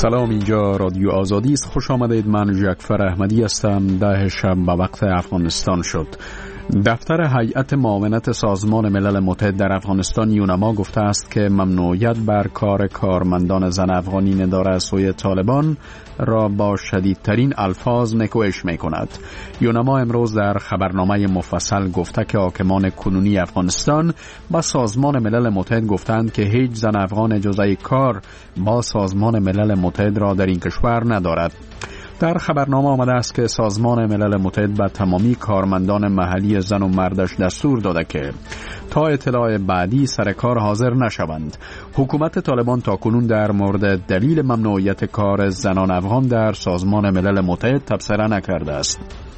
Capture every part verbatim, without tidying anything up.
سلام، اینجا رادیو آزادی است. خوش آمدید. من جعفر احمدی هستم. ده شب به وقت افغانستان شد. دفتر هیئت معاونت سازمان ملل متحد در افغانستان یونما گفته است که ممنوعیت بر کار کارمندان زن افغانی نداره از سوی طالبان را با شدیدترین الفاظ نکوهش می کند. یونما امروز در خبرنامه مفصل گفته که حاکمان کنونی افغانستان با سازمان ملل متحد گفتند که هیچ زن افغان اجازه کار با سازمان ملل متحد را در این کشور ندارد. در خبرنامه آمده است که سازمان ملل متحد به تمامی کارمندان محلی زن و مردش دستور داده که تا اطلاع بعدی سر کار حاضر نشوند. حکومت طالبان تاکنون در مورد دلیل ممنوعیت کار زنان افغان در سازمان ملل متحد تبصره نکرده است.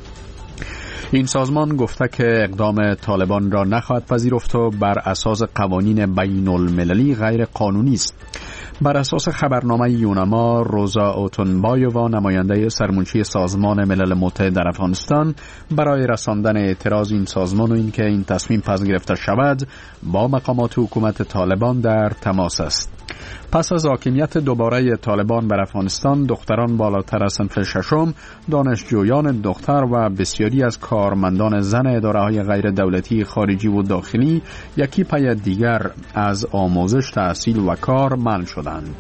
این سازمان گفته که اقدام طالبان را نخواهد پذیرفت و بر اساس قوانین بین المللی غیر قانونی است. بر اساس خبرنامه یونما، روزا اوتونبایووا نماینده سرمنشی سازمان ملل متحد در افغانستان برای رساندن اعتراض این سازمان و اینکه این تصمیم پس گرفته شود با مقامات حکومت طالبان در تماس است. پس از حاکمیت دوباره طالبان بر افغانستان، دختران بالاتر از صنف ششم، دانشجویان دختر و بسیاری از کارمندان زن اداره‌های غیر دولتی خارجی و داخلی یکی پی دیگر از آموزش، تحصیل و کار منع شدند.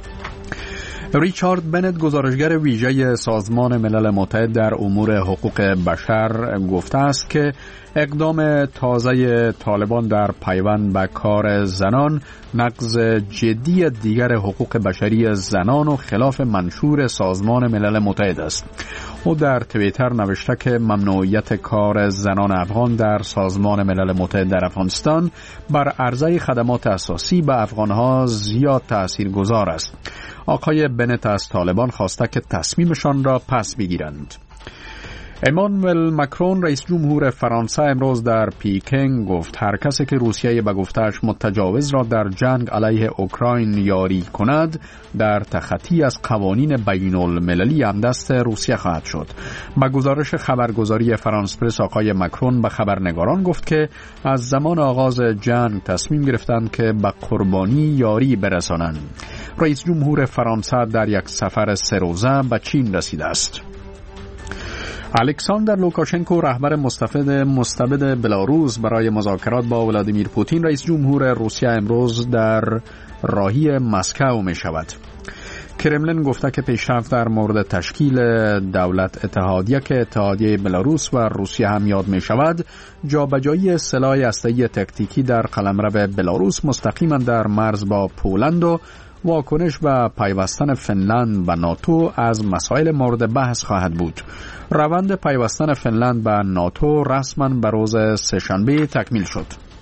ریچارد بنت، گزارشگر ویژه سازمان ملل متحد در امور حقوق بشر، گفته است که اقدام تازه طالبان در پیوند به کار زنان نقض جدی دیگر حقوق بشری زنان و خلاف منشور سازمان ملل متحد است. او در توییتر نوشته که ممنوعیت کار زنان افغان در سازمان ملل متحد در افغانستان بر عرضه خدمات اساسی به افغانها زیاد تاثیرگذار است. آقای بنت از طالبان خواسته که تصمیمشان را پس بگیرند. امانوئل مکرون، رئیس جمهور فرانسه، امروز در پیکینگ گفت هر کسی که روسیه به گفته‌اش متجاوز را در جنگ علیه اوکراین یاری کند در تخطی از قوانین بین المللی هم دست روسیه خواهد شد. با گزارش خبرگزاری فرانس پرس، آقای مکرون به خبرنگاران گفت که از زمان آغاز جنگ تصمیم گرفتند که به قربانی یاری برسانند. رئیس جمهور فرانسه در یک سفر سه روزه به چین رسیده است. الکساندر لوکاشنکو، رهبر مستبد مستبد بلاروس، برای مذاکرات با ولادیمیر پوتین رئیس جمهور روسیه امروز در راهی مسکو می شود. کرملین گفته که پیشرفت در مورد تشکیل دولت اتحادیه که اتحادیه بلاروس و روسیه هم یاد می شود، جابجایی سلاح هسته‌ای تکتیکی در قلمرو بلاروس مستقیما در مرز با پولند و واکنش و پیوستن فنلند به ناتو از مسائل مورد بحث خواهد بود. روند پیوستن فنلند به ناتو رسما به روز سه‌شنبه تکمیل شد.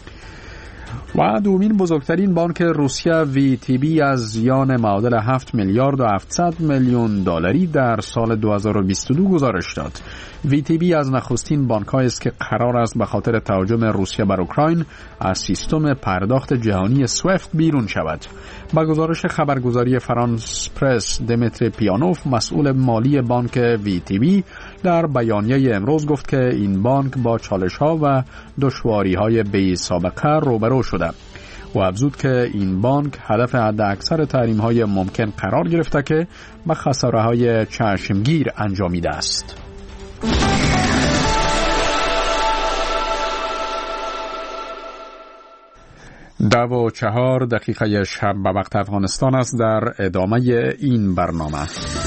و دومین بزرگترین بانک روسیه وی تی بی از زیان معادل هفت میلیارد و هفتصد میلیون دلاری در سال دو هزار و بیست و دو گزارش داد. وی تی بی از نخستین بانک‌هایی است که قرار است به خاطر تهاجم روسیه بر اوکراین از سیستم پرداخت جهانی سویفت بیرون شود. با گزارش خبرگزاری فرانس پرس، دمیتری پیانوف، مسئول مالی بانک وی تی بی، در بیانیه امروز گفت که این بانک با چالش‌ها و دشواری‌های بی سابقه روبرو شده. و افزود که این بانک هدف حد اکثر تحریم‌های ممکن قرار گرفته که به خساره‌های چشمگیر انجامیده است. دو و چهار دقیقه شب به وقت افغانستان است. در ادامه این برنامه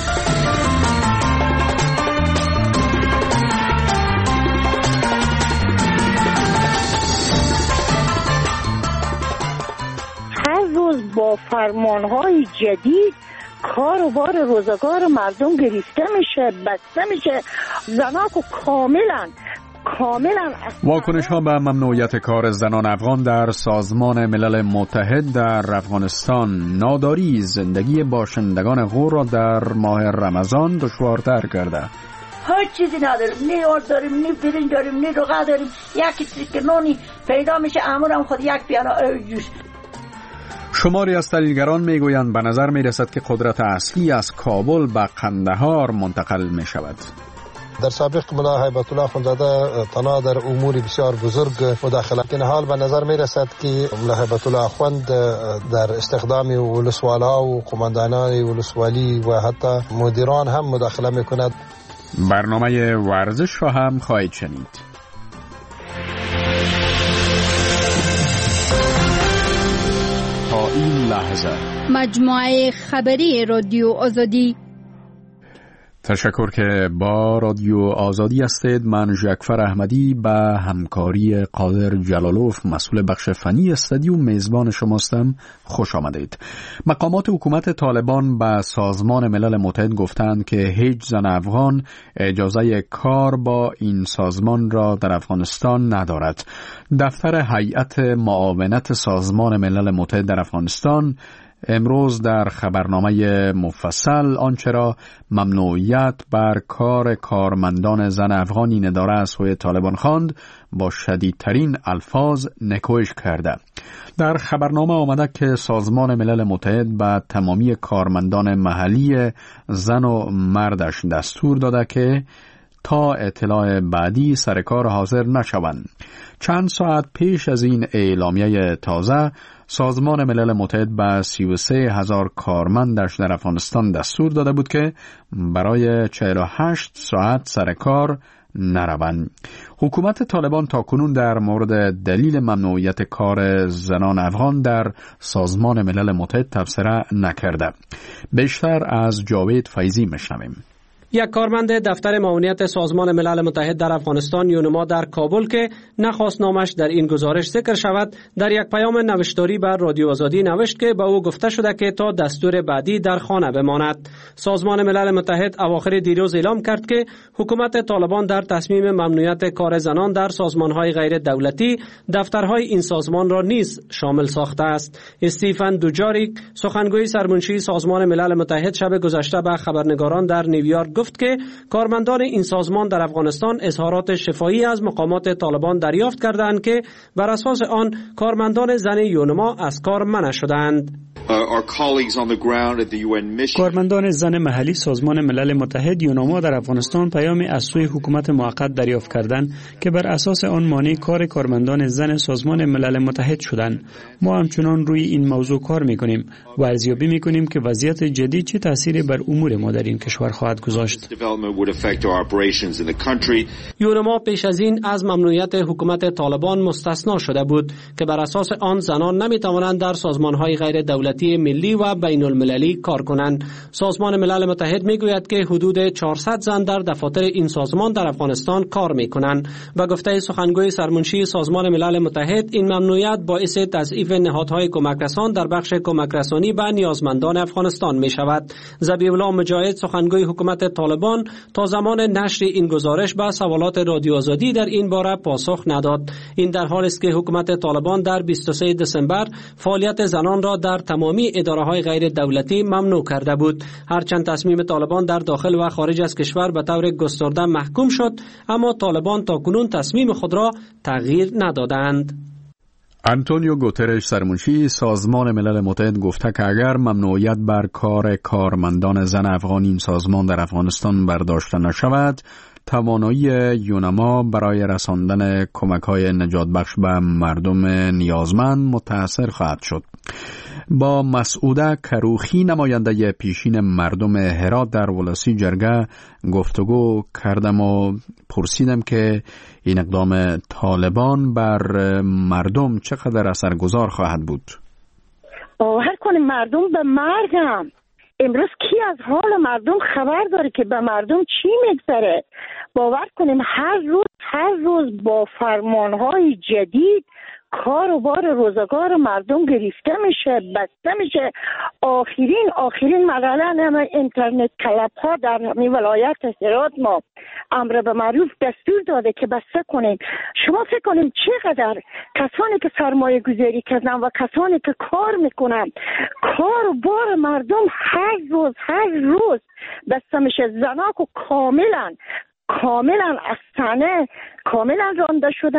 هر روز با فرمانهای جدید کار و بار روزگار مردم گرفته میشه، بسته میشه. زنها که کاملا کاملا واکنش ها به ممنوعیت کار زنان افغان در سازمان ملل متحد در افغانستان ناداری زندگی باشندگان غور را در ماه رمضان دشوارتر کرده. هر چیزی نداریم، نه آرد داریم، نه برنج داریم، نه روغن داریم. یک تریک نانی پیدا میشه، امورم خود یک پیاله جوش. شماری از تحلیلگران میگویند به نظر میرسد که قدرت اصلی از کابل به قندهار منتقل میشود. در سابق ملا هیبت الله اخوندزاده تنها در امور بسیار بزرگ مداخله که حال به نظر می رسد که ملا هیبت الله اخوند در استخدام ولسوالها و قماندانان ولسوالی و حتی مدیران هم مداخله می کند. برنامه ورزش را هم خواهید شنید. تا این لحظه مجموعه خبری رادیو آزادی. تشکر که با رادیو آزادی هستید. من جعفر احمدی به همکاری قادر جلالوف مسئول بخش فنی استودیو میزبان شماستم. خوش آمدید. مقامات حکومت طالبان به سازمان ملل متحد گفتند که هیچ زن افغان اجازه کار با این سازمان را در افغانستان ندارد. دفتر هیئت معاونت سازمان ملل متحد در افغانستان امروز در خبرنامه مفصل آنچه را ممنوعیت بر کار کارمندان زن افغان این اداره از سوی طالبان خواند با شدیدترین الفاظ نکوهش کرده. در خبرنامه آمده که سازمان ملل متحد به تمامی کارمندان محلی زن و مردش دستور داده که تا اطلاع بعدی سر کار حاضر نشوند. چند ساعت پیش از این اعلامیه تازه سازمان ملل متحد به سی و سه هزار کارمندش در افغانستان دستور داده بود که برای چهل و هشت ساعت سر کار نروند. حکومت طالبان تاکنون در مورد دلیل ممنوعیت کار زنان افغان در سازمان ملل متحد تبصره نکرده. بیشتر از جاوید فیضی میشنویم. یک کارمند دفتر معاونت سازمان ملل متحد در افغانستان یونما در کابل که نخواست نامش در این گزارش ذکر شود در یک پیام نوشتاری بر رادیو آزادی نوشت که به او گفته شده که تا دستور بعدی در خانه بماند. سازمان ملل متحد اواخر دیروز اعلام کرد که حکومت طالبان در تصمیم ممنوعیت کار زنان در سازمان‌های غیر دولتی دفترهای این سازمان را نیز شامل ساخته است. استیفن دوجاریک سخنگوی سرمنشی سازمان ملل متحد شب گذشته به خبرنگاران در نیویورک گفت که کارمندان این سازمان در افغانستان اظهارات شفاهی از مقامات طالبان دریافت کردند که بر اساس آن کارمندان زن یونما از کار منع شدند. کارمندان زن محلی سازمان ملل متحد یونما در افغانستان پیامی از سوی حکومت موقت دریافت کردند که بر اساس آن مانع کار کارمندان زن سازمان ملل متحد شدند. ما همچنان روی این موضوع کار میکنیم و ارزیابی میکنیم که وضعیت جدید چه تأثیری بر امور ما در این کشور خواهد گذاشت. یونما پیش از این از ممنوعیت حکومت طالبان مستثنا شده بود که بر اساس آن زنان نمیتوانند در سازمان‌های غیر دولتی ملی و بین المللی کار کنند. سازمان ملل متحد میگوید که حدود چهارصد زن در دفاتر این سازمان در افغانستان کار میکنند و گفته سخنگوی سرمنشی سازمان ملل متحد این ممنوعیت باعث تضعیف نهادهای کمکرسان در بخش کمکرسانی به نیازمندان افغانستان می شود. ذبیح الله مجاهد سخنگوی حکومت طالبان تا زمان نشر این گزارش به سوالات رادیو آزادی در این باره پاسخ نداد. این در حالی است که حکومت طالبان در بیست و سوم دسامبر فعالیت زنان را در تمامی اداره‌های غیر دولتی ممنوع کرده بود. هرچند تصمیم طالبان در داخل و خارج از کشور به طور گسترده محکوم شد، اما طالبان تاکنون تصمیم خود را تغییر ندادند. آنتونیو گوترش سرمنشی سازمان ملل متحد گفته که اگر ممنوعیت بر کار کارمندان زن افغان این سازمان در افغانستان برداشته نشود، توانایی یونما برای رساندن کمک‌های نجات بخش به مردم نیازمند متأثر خواهد شد. با مسعوده کروخی نماینده پیشین مردم هرات در ولسی جرگه گفتگو کردم و پرسیدم که این اقدام طالبان بر مردم چقدر اثرگذار خواهد بود. باور کنیم مردم به مرگم. امروز کی از حال مردم خبر داره که به مردم چی میگذره؟ باور کنیم هر روز هر روز با فرمانهای جدید کار و بار روزگار مردم گرفته میشه، بسته میشه. آخرین آخرین مرحله همه اینترنت کلاب ها در همین ولایت هرات ما امر به معروف دستور داده که بسته کنین. شما فکر کنین چقدر کسانی که سرمایه گذاری کردن و کسانی که کار میکنن کار و بار مردم هر روز هر روز بسته میشه. زناک و کاملا کاملا از تنه کاملا رانده شدن.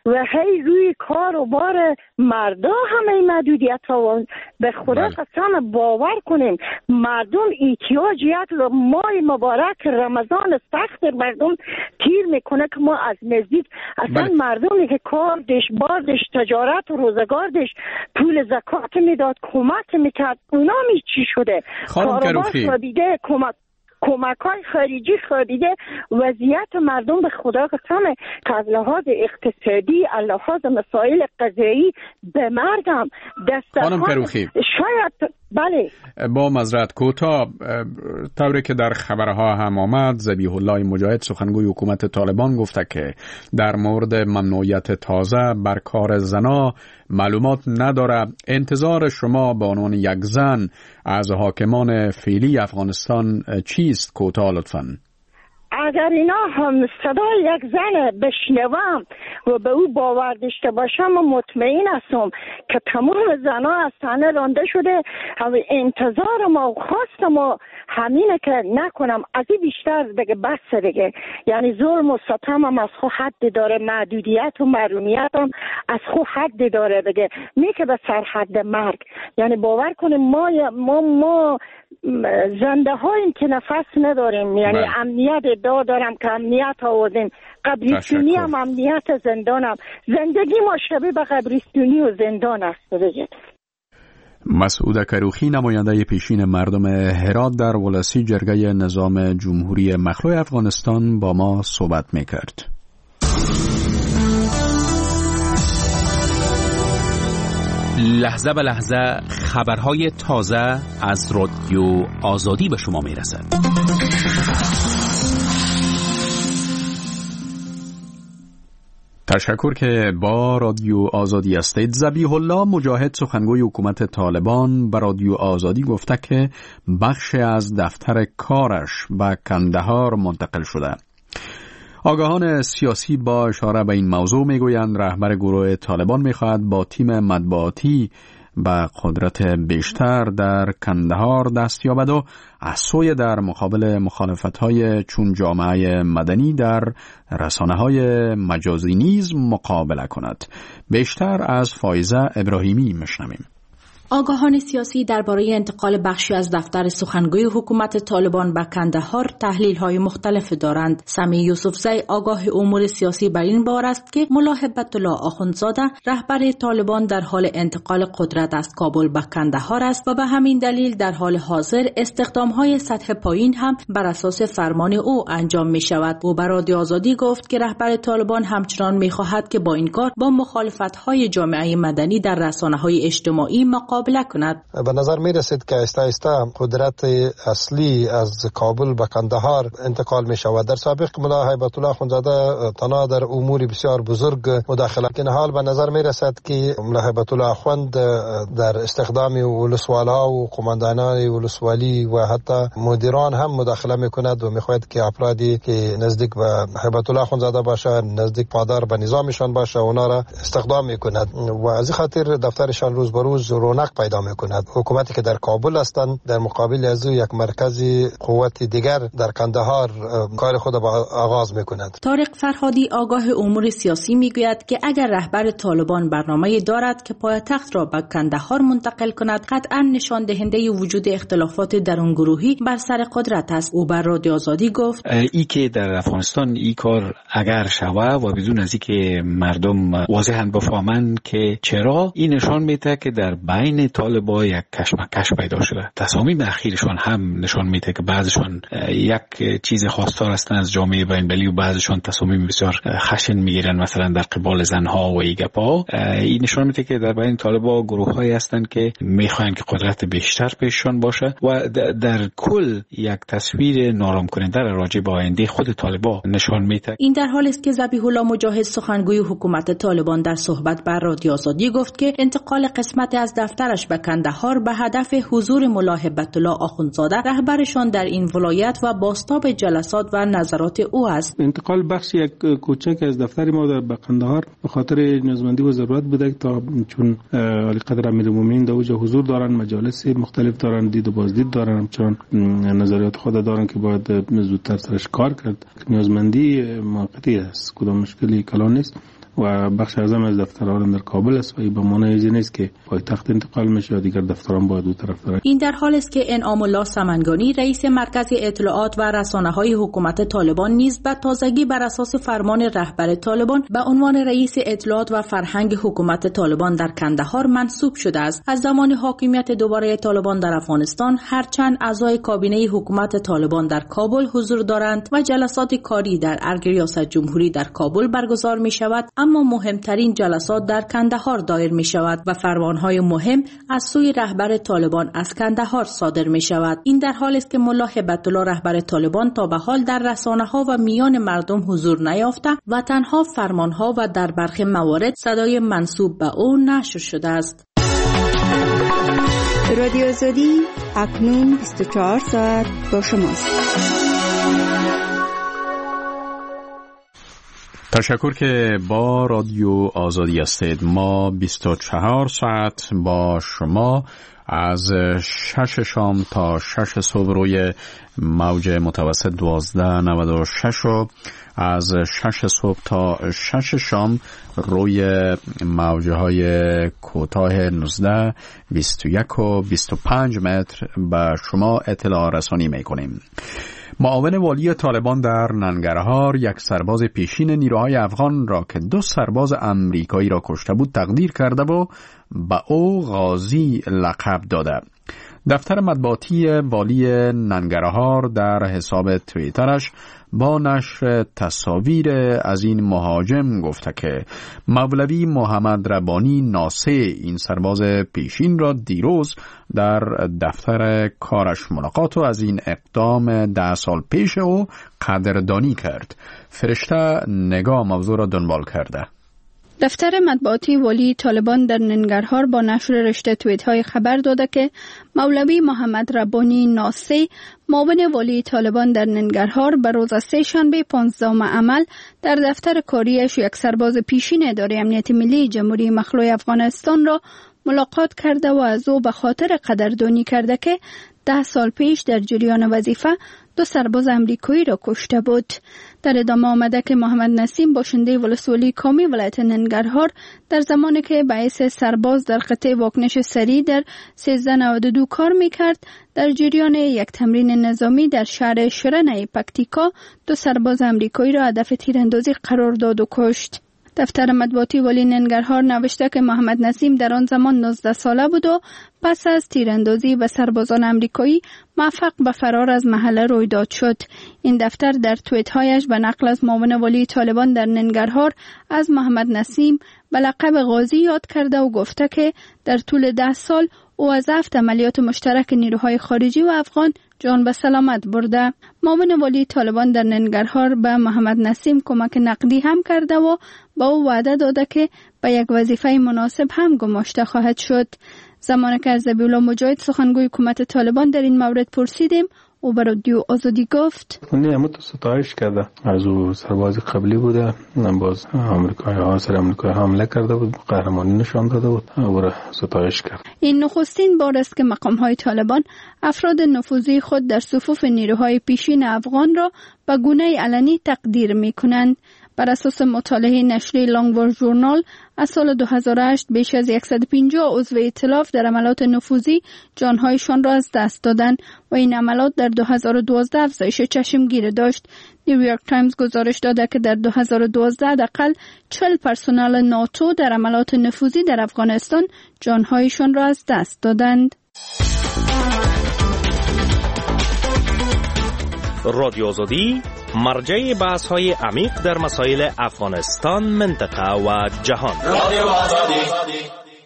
و هی روی کار و بار مردا همه محدودیت ها. به خدا قسم باور کنیم مردم احتیاجیت رو ماه مبارک رمضان سخت مردم تیر میکنه که ما از نزدیک اصلا بله. مردمی که کار دش باردش تجارت و روزگار دش پول زکات میداد کمک میکرد اونا می چی شده کاروبار خوابیده کمک کمک های خارجی خوابیده وضعیت مردم به خدا قسمه که از لحاظ اقتصادی از لحاظ مسائل قضایی به مردم دستخوان شاید بله با معذرت کوتاه طوری که در خبرها هم آمد ذبیح الله مجاهد سخنگوی حکومت طالبان گفته که در مورد ممنوعیت تازه بر کار زنا معلومات نداره. انتظار شما به عنوان یک زن از حاکمان فعلی افغانستان چیست؟ کوتاه لطفاً. اگر اینا هم صدای یک زن بشنوم و به او باور داشته باشم و مطمئن هستم که تمام زنها از صحنه رانده شده و انتظار ما و خواست ما همینه که نکنم از این بیشتر دیگه بس دیگه یعنی ظلم و ستم هم از خود حد داره محدودیت و محرومیت هم از خود حد داره دیگه نه که به سر حد مرگ. یعنی باور کنیم ما ما ما زنده هاییم که نفس نداریم یعنی بله. امنیت ادعا دارم که امنیت آوردیم قبرستونی هم امنیت زندانم زندگی ما شبیه به قبرستونی و زندان است بگید. مسعود کروخی نماینده پیشین مردم هرات در ولسی جرگه نظام جمهوری مخلوع افغانستان با ما صحبت میکرد. لحظه به لحظه خبرهای تازه از رادیو آزادی به شما میرسد. تشکر که با رادیو آزادی هستید. ذبیح الله مجاهد سخنگوی حکومت طالبان به رادیو آزادی گفته که بخش از دفتر کارش به کندهار منتقل شده. آگاهان سیاسی با اشاره به این موضوع میگویند رهبر گروه طالبان میخواهد با تیم مطبوعاتی به قدرت بیشتر در کندهار دست یابد و از سوی در مقابل مخالفت‌های چون جامعه مدنی در رسانه‌های مجازی نیز مقابله کند. بیشتر از فایزه ابراهیمی میشنویم. آگاهان سیاسی درباره انتقال بخشی از دفتر سخنگوی حکومت طالبان به کندهار تحلیل‌های مختلف دارند. سمی یوسفزی آگاه امور سیاسی بر این بار است که ملا هبت الله آخوندزاده رهبر طالبان در حال انتقال قدرت از کابل به کندهار است و به همین دلیل در حال حاضر استخدام‌های سطح پایین هم بر اساس فرمان او انجام می‌شود. او بر رادیو آزادی گفت که رهبر طالبان همچنان می‌خواهد که با این کار با مخالفت‌های جامعه مدنی در رسانه‌های اجتماعی مقابله کند. به نظر می رسید که آهسته آهسته قدرت اصلی از کابل به کندهار انتقال می شود. در سابق ملا هیبت الله آخوندزاده تنها در امور بسیار بزرگ مداخله کرد. حال به نظر می رسد که ملا هیبت الله آخوند در استخدام ولسوالها و قماندانان ولسوالی و حتی مدیران هم مداخله می کند و می خواهد که افرادی که نزدیک به هیبت الله آخوندزاده باشه نزدیک پادر به نظامشان باشه اونا را استخدام می کند و از این خاطر دفترشان روز به روز رونق پیدا می‌کند. حکومتی که در کابل هستند در مقابل از او یک مرکزی قوت دیگر در کندهار کار خود با آغاز می‌کند. طارق فرهادی آگاه امور سیاسی میگوید که اگر رهبر طالبان برنامه‌ای دارد که پایتخت را به کندهار منتقل کند قطعاً نشان دهنده وجود اختلافات درونگروهی بر سر قدرت است. او بر رادیو آزادی گفت ای که در افغانستان این کار اگر شوه و بدون از اینکه مردم واضحاً بفهمند که چرا این نشان میده که در بین طالبا یک کشمکش پیدا شده. تصامیم اخیرشان هم نشان میده که بعضشان یک چیز خواستار هستند از جامعه بین المللی و بعضشان تصامیم بسیار خشن میگیرن مثلا در قبال زنها و ایگپا. این نشان میده که در بین طالبا گروه‌هایی هستند که میخواهند که قدرت بیشتر پیششان باشه و در کل یک تصویر نارام کننده راجع به آینده خود طالبا نشان میده. این در حالی است که ذبیح الله مجاهد سخنگوی حکومت طالبان در صحبت بر رادیو آزادی گفت که انتقال قسمت از دفترش به کندهار به هدف حضور ملا هبت الله آخوندزاده رهبرشان در این ولایت و بازتاب جلسات و نظرات او است. انتقال بخش یک کوچک از دفتر ما در به کندهار به خاطر نیازمندی و ضرورت بوده تا چون علی قدر امیرالمومنین در اوج حضور دارن مجالس مختلف دارن دید و بازدید دارن چون نظریات خود دارن که باید زودتر سرش کار کرد. نیازمندی موقتی است کدام مشکلی کلان نیست و بخش اعظم از دفترها در کابل است و این به معنی چیزی نیست که پایتخت انتقال میشه و دیگر دفتران باید دو طرف دارن. این در حالی است که انعام الله سمنگانی رئیس مرکز اطلاعات و رسانه‌های حکومت طالبان نیز به تازگی بر اساس فرمان رهبر طالبان به عنوان رئیس اطلاعات و فرهنگ حکومت طالبان در کندهار منصوب شده است. از زمان حاکمیت دوباره طالبان در افغانستان هرچند اعضای کابینه حکومت طالبان در کابل حضور دارند و جلسات کاری در ارگ ریاست جمهوری در کابل برگزار می شود، اما مهمترین جلسات در کندهار دایر می شود و فرمانهای مهم از سوی رهبر طالبان از کندهار صادر می شود. این در حالی است که ملا هیبت الله رهبر طالبان تا به حال در رسانه‌ها و میان مردم حضور نیافته و تنها فرمانها و در برخی موارد صدای منسوب به او نشر شده است. رادیو آزادی اکنون بیست و چهار ساعت با شماست. تشکر که با رادیو آزادی هستید. ما بیست و چهار ساعت با شما از شش شام تا شش صبح روی موج متوسط دوازده نود و شش و از شش صبح تا شش شام روی موجه های کوتاه نوزده، بیست و یک و بیست و پنج متر به شما اطلاع رسانی میکنیم. معاون والی طالبان در ننگرهار یک سرباز پیشین نیروهای افغان را که دو سرباز امریکایی را کشته بود تقدیر کرده و به او غازی لقب داده. دفتر مطبوعاتی والی ننگرهار در حساب توییترش با نشر تصاویر از این مهاجم گفته که مولوی محمد ربانی ناسه این سرباز پیشین را دیروز در دفتر کارش ملاقات و از این اقدام ده سال پیش او قدردانی کرد. فرشته نگاه موضوع را دنبال کرده. دفتر مطبوعاتی والی طالبان در ننگرهار با نشر رشته توییت های خبر داده که مولوی محمد ربانی ناسی معاون والی طالبان در ننگرهار به روز سه شنبه پانزدهم عمل در دفتر کاریش یک سرباز پیشین اداره امنیت ملی جمهوری مخلوع افغانستان را ملاقات کرده و از او به خاطر قدردانی کرده که ده سال پیش در جریان وظیفه دو سرباز امریکایی را کشته بود. در ادامه آمده که محمد نسیم باشنده ولسوالی کامی ولایت ننگرهار در زمانی که باعث سرباز در خطه واکنش سریع در سیزده نود و دو کار میکرد در جریان یک تمرین نظامی در شهر شرنه پکتیکا دو سرباز امریکایی را هدف تیراندازی قرار داد و کشت. دفتر مطبوعاتی والی ننگرهار نوشته که محمد نسیم در آن زمان نوزده ساله بود و پس از تیراندازی به سربازان امریکایی موفق به فرار از محله رویداد شد. این دفتر در توییت‌هایش به نقل از معاون والی طالبان در ننگرهار از محمد نسیم به لقب غازی یاد کرده و گفته که در طول ده سال او از هفت عملیات مشترک نیروهای خارجی و افغان جان به سلامت برده. معاون والی طالبان در ننگرهار به محمد نسیم کمک نقدی هم کرده و با او وعده داده که به یک وظیفه مناسب هم گماشته خواهد شد. زمانی که از ذبیح الله مجاهد سخنگوی حکومت طالبان در این مورد پرسیدیم، او به رادیو آزادی گفت نه همه تو ستایش کرده. از او سرباز قبلی بوده، باز آمریکایی ها سر آمریکایی حمله کرده بود، قهرمانی نشان داده بود، او را ستایش کرد. این نخستین بار است که مقام های طالبان افراد نفوذی خود در صفوف نیروهای پیشین افغان را به گونه علنی تقدیر می کنند. بر اساس مطالعه نشریه لانگوار ژورنال از سال دو هزار و هشت بیش از صد و پنجاه عضو ائتلاف در عملات نفوذی جانهایشان را از دست دادند و این عملات در دو هزار و دوازده افزایش چشمگیر داشت. نیویورک تایمز گزارش داده که در دو هزار و دوازده حداقل چهل پرسنل ناتو در عملات نفوذی در افغانستان جانهایشان را از دست دادند. رادیو آزادی مرجع بحث های عمیق در مسائل افغانستان، منطقه و جهان. رادیو آزادی.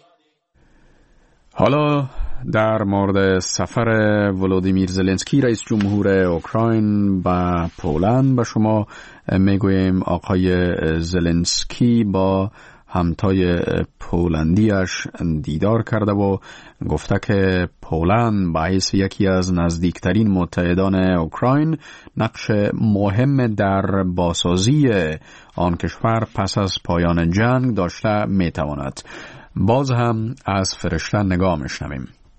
حالا در مورد سفر ولودیمیر زلنسکی رئیس جمهور اوکراین به پولند به شما میگوییم. آقای زلنسکی با همتای پولندیش دیدار کرده و گفته که پولند به حیث یکی از نزدیکترین متحدان اوکراین نقش مهم در بازسازی آن کشور پس از پایان جنگ داشته میتواند. باز هم از فرشته نگاه میشنویم.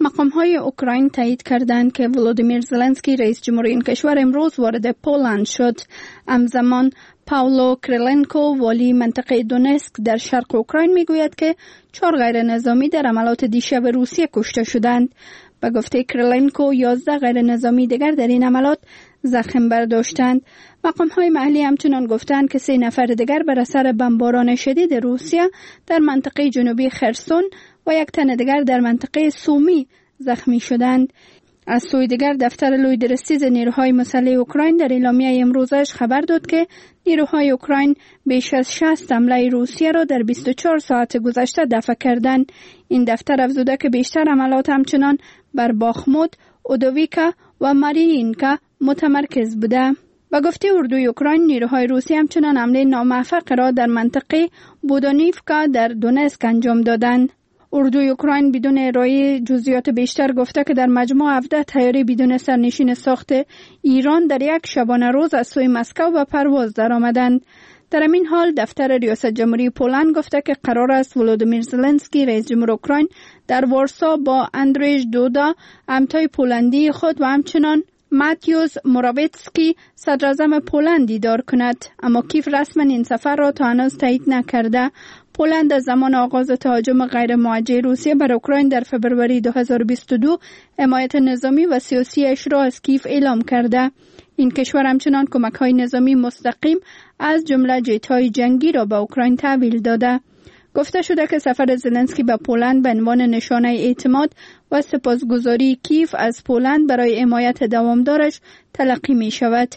مقام‌های اوکراین تایید کردند که ولودیمیر زلنسکی رئیس جمهوری این کشور امروز وارد پولند شد. همزمان پاولو کریلنکو والی منطقه دونسک در شرق اوکراین میگوید که چهار غیر نظامی در عملیات دیشب روسیه کشته شدند. به گفته کریلنکو یازده غیر نظامی دیگر در این عملیات زخم برداشتند. مقام‌های محلی همچنان گفتند که سه نفر دیگر بر اثر بمباران شدید روسیه در منطقه جنوبی خرسون و یک تن دیگر در منطقه سومی زخمی شدند. از سوی دیگر دفتر لوی درستیز نیروهای مسلح اوکراین در اعلامیه امروزش خبر داد که نیروهای اوکراین بیش از شصت حمله روسیه را در بیست و چهار ساعت گذشته دفع کردند. این دفتر افزوده که بیشتر حملات همچنان بر باخمود، اودویکا و مارینینکا متمرکز بوده. با گفته اردوی اوکراین نیروهای روسی همچنان حمله ناموفق را در منطقه بودانیفکا در دونسک انجام دادند. اردوی اوکراین بدون ارائه جزئیات بیشتر گفته که در مجموع هفده طیاره بدون سرنشین ساخت ایران در یک شبانه روز از سوی مسکو به پرواز درآمدند. در همین حال دفتر ریاست جمهوری پولند گفته که قرار است ولودیمیر زلنسکی رئیس جمهور اوکراین در وارسا با اندریژ دودا همتای پولندی خود و همچنان ماتیوس موراویتسکی صدراعظم پولند دیدار کند، اما کیف رسما این سفر را تا هنوز تایید نکرده. پولند از زمان آغاز تهاجم غیر موجه روسیه بر اوکراین در فبروری دو هزار و بیست و دو حمایت نظامی و سیاسی اش را از کیف اعلام کرده. این کشور همچنان کمک‌های نظامی مستقیم از جمله جت‌های جنگی را به اوکراین تحویل داده. گفته شده که سفر زلنسکی به پولند به عنوان نشانه اعتماد و سپاسگزاری کیف از پولند برای حمایت دوامدارش تلقی می شود.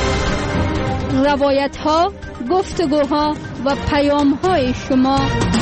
روایت ها، گفتگوها و پیام های شما.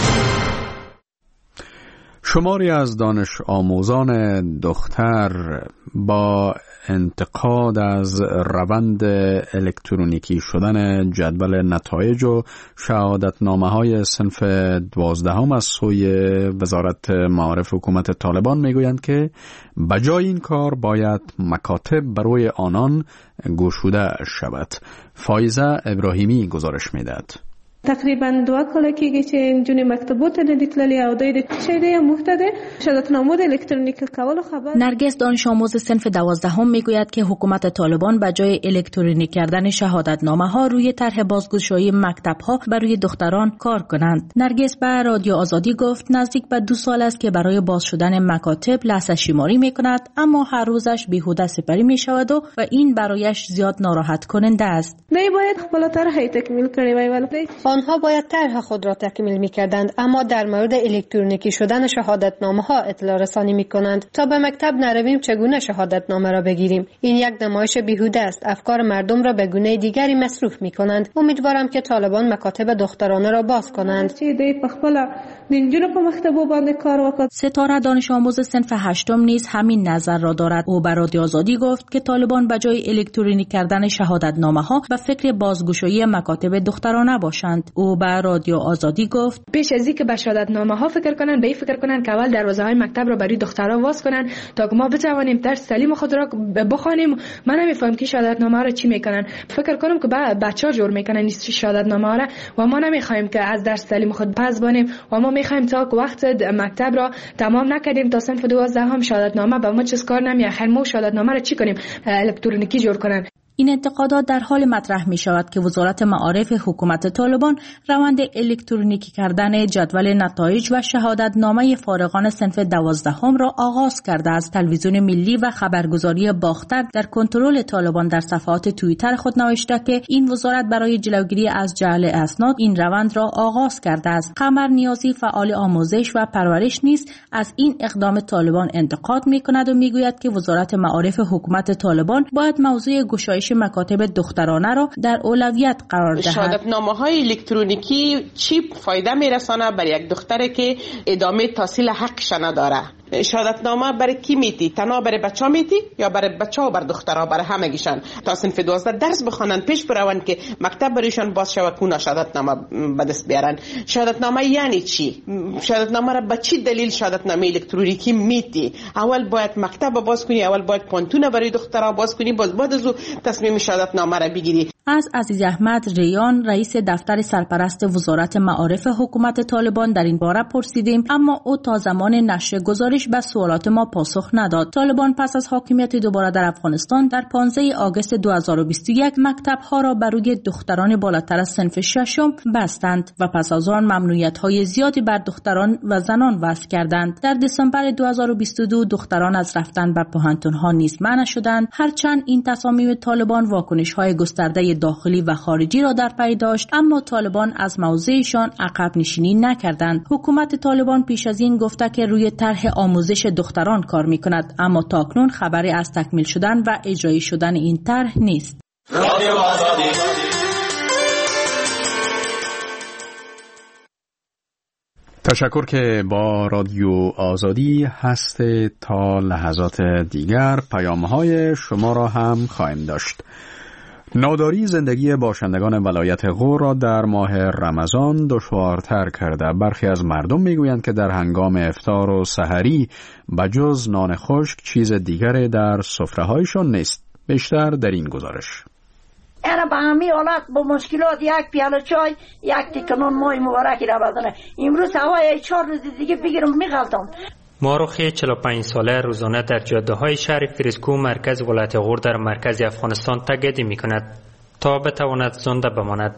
شماری از دانش آموزان دختر با انتقاد از روند الکترونیکی شدن جدول نتایج و شهادتنامه های صنف دوازدهم از سوی وزارت معارف حکومت طالبان میگویند که بجای این کار باید مکاتب برای آنان گشوده شود. فایزه ابراهیمی گزارش میدهد. تقریبا دو کاله کېږي چې نجونې مکتبو ته نه دي تللې او دوی د څه دی مخته ده شهادتنامو د الکترونیک کولو خبر. نرگس دانش آموز صنف دوازدهم میگوید که حکومت طالبان به جای الکترونیک کردن شهادتنامه ها روی طرح بازگشایی مکتب ها برای دختران کار کنند. نرگس به رادیو آزادی گفت نزدیک به دو سال است که برای باز شدن مکاتب لحظه شماری میکند، اما هر روزش بیهوده سپری میشود و, و این برایش زیاد ناراحت کننده است. نه باید خپل طرح تکمیل کړي وای ولې آنها باید طرح خود را تکمیل می‌کردند، اما در مورد الکترونیکی شدن شهادتنامه ها اطلاع رسانی می‌کنند. تا به مکتب نرویم چگونه شهادتنامه را بگیریم؟ این یک نمایش بیهوده است. افکار مردم را به گونه دیگری مصرف می‌کنند. امیدوارم که طالبان مکاتب دخترانه را باز کنند. ستاره دانش آموز صنف هشتم نیز همین نظر را دارد. او به رادیو آزادی گفت که طالبان به جای الکترونیک کردن شهادتنامه ها به فکر بازگشایی مکاتب دخترانه باشند. او به رادیو آزادی گفت پیش از اینکه به شهادتنامه ها فکر کنند به این فکر کنند که اول دروازه های مکتب را برای دخترها باز کنند تا ما بتوانیم درس سلیم خود را بخوانیم. من نمیفهم که شهادتنامه را چی میکنن. فکر کنم که بچه‌ها جور میکنن این شهادتنامه را و ما نمیخوایم که از درس سلیم خود پس بانیم و ما میخوایم تا وقت مکتب را تمام نکردیم تا صنف دوازدهم شهادتنامه به ما چیز کار نمیاد. خیر ما شهادتنامه را چی کنیم؟ الکترونیکی جور کنن. این انتقادات در حال مطرح می شود که وزارت معارف حکومت طالبان روند الکترونیکی کردن جدول نتایج و شهادتنامه فارغان صنف دوازدهم را آغاز کرده است. تلویزیون ملی و خبرگزاری باختر در کنترل طالبان در صفحات توییتر خود نوشته که این وزارت برای جلوگیری از جعل اسناد این روند را آغاز کرده است. قمر نیازی فعال آموزش و پرورش نیز از این اقدام طالبان انتقاد می کند و می گوید که وزارت معارف حکومت طالبان باید موضوع گشایش مکاتب دخترانه را در اولویت قرار دهد. شهادتنامه های الکترونیکی چی فایده میرسانه برای یک دختری که ادامه تحصیل حقش نداره؟ شهادتنامه برای کی میتی؟ تنها برای بچه‌ها میتی یا برای بچه‌ها و برای دخترها برای همگیشان تا صنف دوازده درس بخوانند پیش بروند که مکتب برایشان باز شود کونه شهادتنامه به دست بیارن؟ شهادتنامه یعنی چی؟ شهادتنامه را به چی دلیل شهادتنامه الکترونیکی میتی؟ اول باید مکتب باز کنی، اول باید پانتون برای دخترها باز کنی، باز بعد از او تصمیم شهادتنامه را بگیری. از عزیز احمد ریان رئیس دفتر سرپرست وزارت معارف حکومت طالبان در این باره پرسیدیم، اما او تا زمان نشر گزارش قبلش به سوالات ما پاسخ نداد. طالبان پس از حاکمیت دوباره در افغانستان در پانزده آگوست دو هزار و بیست و یک مکتب ها را بر روی دختران بالاتر از صنف ششم بستند و پس از آن ممنوعیت های زیادی بر دختران و زنان وضع کردند. در دسامبر دو هزار و بیست و دو دختران از رفتن به پوهنتون ها نیز منع شدند، هرچند این تصامیم طالبان واکنش های گسترده داخلی و خارجی را در پی داشت، اما طالبان از موضعشان عقب نشینی نکردند. حکومت طالبان پیش از این گفته که روی طرح آموزش دختران کار میکند، اما تاکنون خبری از تکمیل شدن و اجرایی شدن این طرح نیست. تشکر که با رادیو آزادی هست. تا لحظات دیگر پیام‌های شما را هم خواهیم داشت. ناداری زندگی باشندگان ولایت غور را در ماه رمضان دشوارتر کرده. برخی از مردم میگویند که در هنگام افطار و سحری بجز نان خشک چیز دیگری در سفره‌هایشان نیست. بیشتر در این گزارش. انا به همین حالت با مشکلات یک پیاله چای یک تکنون مای مبارکی را بدنه. امروز هوای چهار روز دیگه بگیرم میغلطم. ماروخی چهل و پنج ساله روزانه در جاده های شهر فریسکو مرکز ولایت غور در مرکز افغانستان تگدی می کند تا بتواند زنده بماند.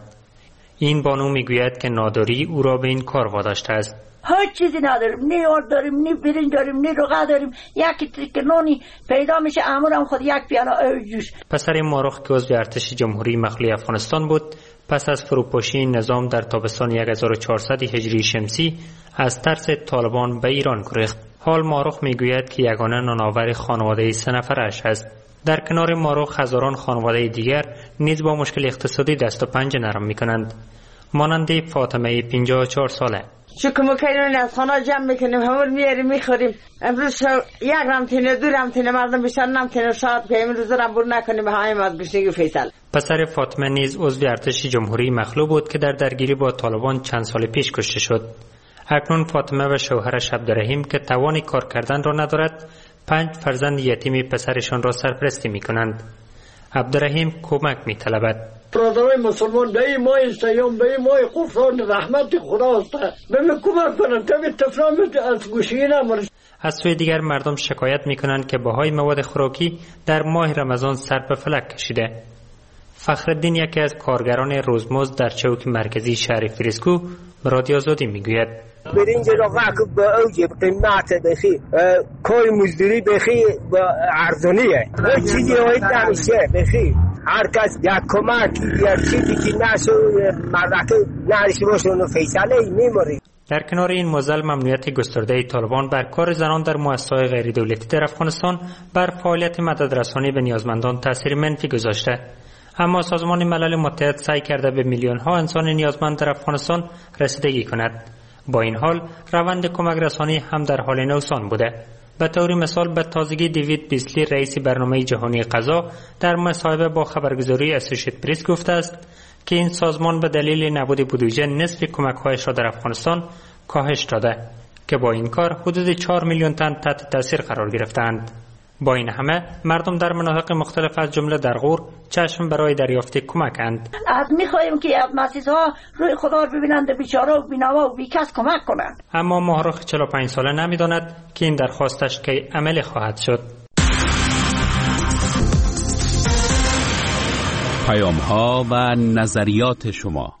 این بانو می گوید که ناداری او را به این کار واداشته است. هیچ چیزی نداریم، نه آرد داریم، نه برنج داریم، نه روغه داریم. یک تریک نانی پیدا میشه امورم خود یک پیاله آب جوش. پسر ماروخ که عضو ارتش جمهوری مخلوع افغانستان بود، پس از فروپاشی نظام در تابستان هزار و چهارصد هجری شمسی از ترس طالبان به ایران گریخت. حال ماروخ میگوید که یگانه نانآور خانواده سه نفرش است. در کنار ماروخ هزاران خانواده دیگر نیز با مشکل اقتصادی دست و پنجه نرم میکنند. مانند فاطمه پنجاه و چهار ساله. شکم میکنیم از خانه جمع میکنیم، همون میاریم میخوریم. امروز یک رمتینه دو رمتینه مردم بیشتر نمتینه شاید که امروز رمبور نکنیم به همه از گشنگی فیصل. پسر فاطمه نیز عضو ارتش جمهوری مخلوع بود که در درگیری با طالبان چند سال پیش کشته شد. اکنون فاطمه و شوهرش عبدالرحیم که توان کار کردن را ندارد، پنج فرزند یتیم پسرشان را سرپرستی می کنند. عبدالرحیم کمک می طلبد. برادرای مسلمان به این ماه سیام به این ماه غفران رحمت خداست، به من کمک کنند تا به تفرام از گوشی نمارد. از سوی دیگر مردم شکایت می کنند که بهای مواد خوراکی در ماه رمضان سر به فلک کشیده. فخرالدین یکی از کارگران روزمزد در چوک مرکزی شهر فریسکو به رادیو آزادی می گوید برنج روغه که به اوج قیمت بخی کار مزدوری بخی ارزانیه، هیچ چیزی هایی نمیشه بخی. هر کس یک کمک یک چیزی که نشو مردکه نرشی باشه اونو فیصله میموری. در کنار این موزل ممنوعیت گسترده طالبان بر کار زنان در مؤسسه‌های غیر دولتی در افغانستان بر فعالیت مددرسانی به نیازمندان تاثیر منفی گذاشته. اما سازمان ملل متحد سعی کرده به میلیون ها انسان نیازمند در افغانستان رسیدگی کند. با این حال روند کمک رسانی هم در حال نوسان بوده. به طور مثال به تازگی دیوید بیسلی رئیس برنامه جهانی غذا در مصاحبه با خبرگزاری اسوسییتد پرس گفته است که این سازمان به دلیل نبود بودجه نصف کمک‌هایش را در افغانستان کاهش داده که با این کار حدود چهار میلیون تن تحت تاثیر قرار گرفتند. با این همه مردم در مناطق مختلف از جمله در غور چشم برای دریافت کمکند. از میخواهیم که مسیحا روی خدا رو ببینند، بیچاره و بینوا و بیکس کمک کنند. اما ماهرخ چهل و پنج ساله نمیداند که این درخواستش که عملی خواهد شد. پیام ها و نظریات شما.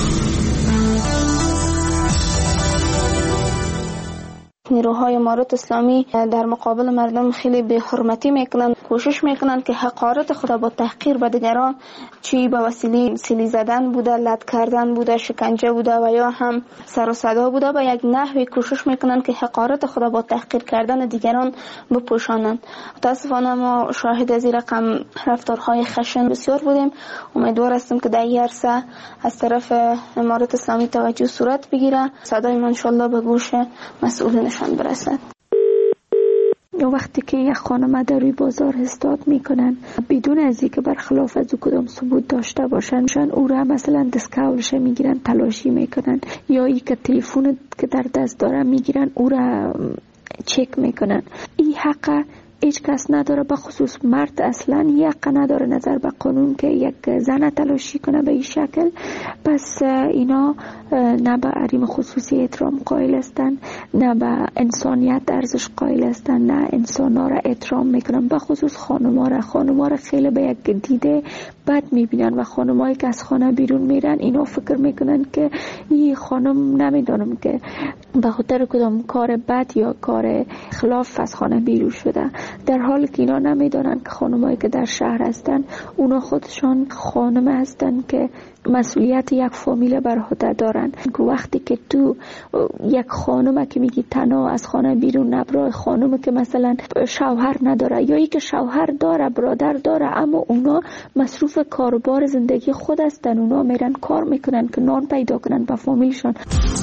نیروهای امارات اسلامی در مقابل مردم خیلی بی حرمتی میکنند، کوشش میکنند که حقارت خود با تحقیر به دیگران، چی به وسیله سیلی زدن بوده، لط کردن بوده، شکنجه بوده و یا هم سر و صدا بوده، به یک نحوی کوشش میکنند که حقارت خود با تحقیر کردن دیگران بپوشانند. متاسفانه ما شاهد از این رقم رفتارهای خشن بسیار بودیم. امیدوار هستم که در این عرصه از طرف امارات اسلامی توجه صورت بگیره، صدای من انشالله به گوش مسئولین برسد. وقتی که یک خانم در روی بازار استاد میکنن بدون از اینکه برخلاف از او کدام ثبوت داشته باشن، او را مثلا دستکولش میگیرن، تلاشی میکنن، یا ای که تلفن که در دست داره میگیرن او را چک میکنن. این حق هیچ کس نداره، به خصوص مرد اصلا یک نداره نظر به قانون که یک زن تلاشی کنه به این شکل. پس اینا نه به حریم خصوصی احترام قائل هستند، نه به انسانیت ارزش قائل هستند، نه انسان‌ها را احترام میکنن. به خصوص خانم‌ها را خانم‌ها را خیلی به یک دیده بد میبینن و خانم‌هایی که از خانه بیرون میرن اینا فکر میکنن که این خانم نمیدونم که به خاطر کدام کار بد یا کار خلاف از خانه بیرون شده، در حالی که اینا نمیدونن که خانمایی که در شهر هستن اونا خودشان خانم هستن که مسئولیت یک فامیل بر عهده دارن. که وقتی که تو یک خانم که میگی تنها از خانه بیرون نبره، خانم که مثلا شوهر نداره یا ای که شوهر داره برادر داره اما اونا مصروف کاربار زندگی خود هستن، اونا میرن کار میکنن که نان پیدا کنن به فامیلشان.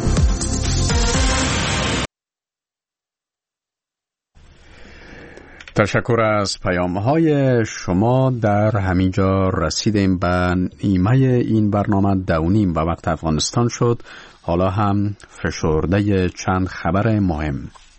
تشکر از پیام‌های شما. در همینجا رسیدیم به نیمه این برنامه. دو نیم به وقت افغانستان شد. حالا هم فشرده چند خبر مهم.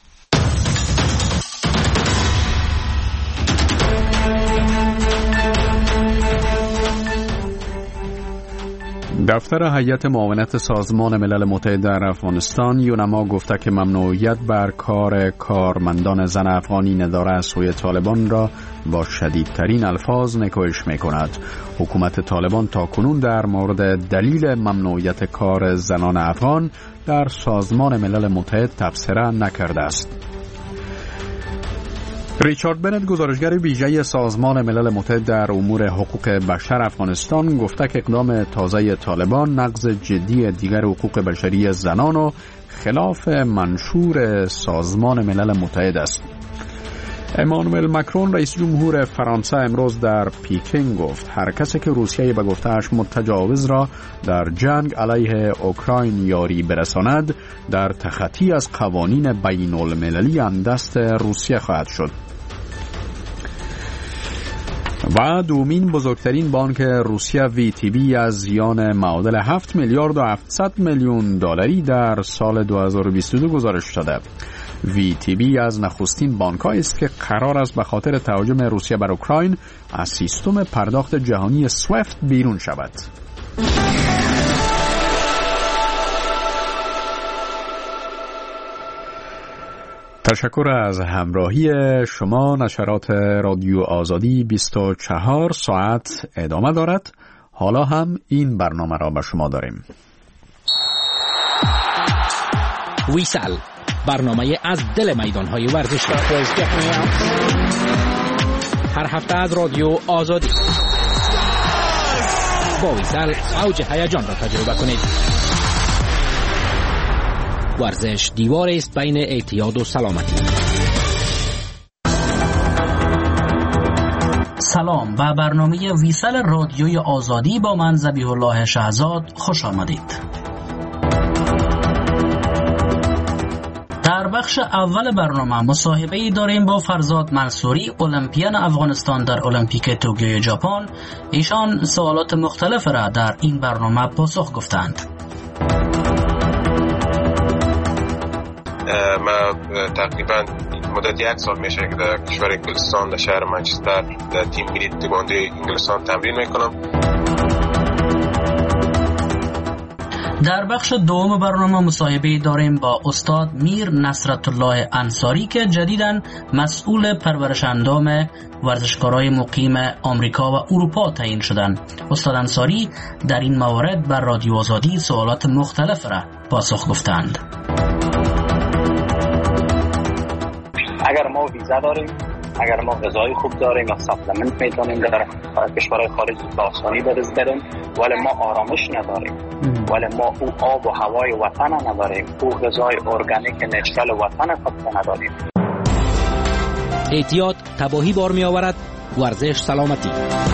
دفتر هیئت معاونت سازمان ملل متحد در افغانستان یونما گفته که ممنوعیت بر کار کارمندان زن افغانی نداره از سوی طالبان را با شدیدترین الفاظ نکوهش می‌کند. حکومت طالبان تاکنون در مورد دلیل ممنوعیت کار زنان افغان در سازمان ملل متحد تبصره نکرده است. ریچارد بنت، گزارشگر ویژه سازمان ملل متحد در امور حقوق بشر افغانستان، گفته که اقدام تازه طالبان نقض جدی دیگر حقوق بشری زنان و خلاف منشور سازمان ملل متحد است. امانوئل مکرون رئیس جمهور فرانسه امروز در پکین گفت هر کسی که روسیه به گفته‌اش متجاوز را در جنگ علیه اوکراین یاری برساند در تخطی از قوانین بین المللی هم دست روسیه خواهد شد. و دومین بزرگترین بانک روسیه وی تی بی از زیان معادل هفت میلیارد و هفتصد میلیون دلاری در سال دو هزار و بیست و دو گزارش داده. وی تی بی از نخستین بانک‌هایی است که قرار است به خاطر تهاجم روسیه بر اوکراین از سیستم پرداخت جهانی سویفت بیرون شود. تشکر از همراهی شما. نشرات رادیو آزادی بیست و چهار ساعت ادامه دارد. حالا هم این برنامه را به شما داریم. ویسل، برنامه از دل میدان‌های ورزش. هر هفته از رادیو آزادی با ویسل اوج هیجان را تجربه کنید. ورزش دیوار است بین اعتیاد و سلامتی. سلام، به برنامه ویسل رادیوی آزادی با من ذبیح الله شهزاد خوش آمدید. در بخش اول برنامه مصاحبه‌ای داریم با فرزاد منصوری، المپیان افغانستان در المپیک توکیو ژاپن. ایشان سوالات مختلف را در این برنامه پاسخ گفتند. ما تقریبا مدت یک سال میشه که در کشور انگلستان در شهر منچستر در تیم ملی تکواندو انگلستان تمرین میکنم. در بخش دوم برنامه مصاحبه داریم با استاد میر نصرت الله انصاری که جدیداً مسئول پرورش اندام ورزشکارای مقیم آمریکا و اروپا تعیین شدند. استاد انصاری در این موارد بر رادیو آزادی سوالات مختلف را پاسخ گفتند. اگر ما ویزا داریم، اگر ما غذای خوب داریم یا سپلمنت میتونیم در کشورهای خارج به آسانی برس بریم، ولی ما آرامش نداریم، ولی ما او آب و هوای وطن نداریم، او غذای ارگانیک نچرال وطن خود نداریم. اعتیاد تباهی بار می آورد، ورزش سلامتی.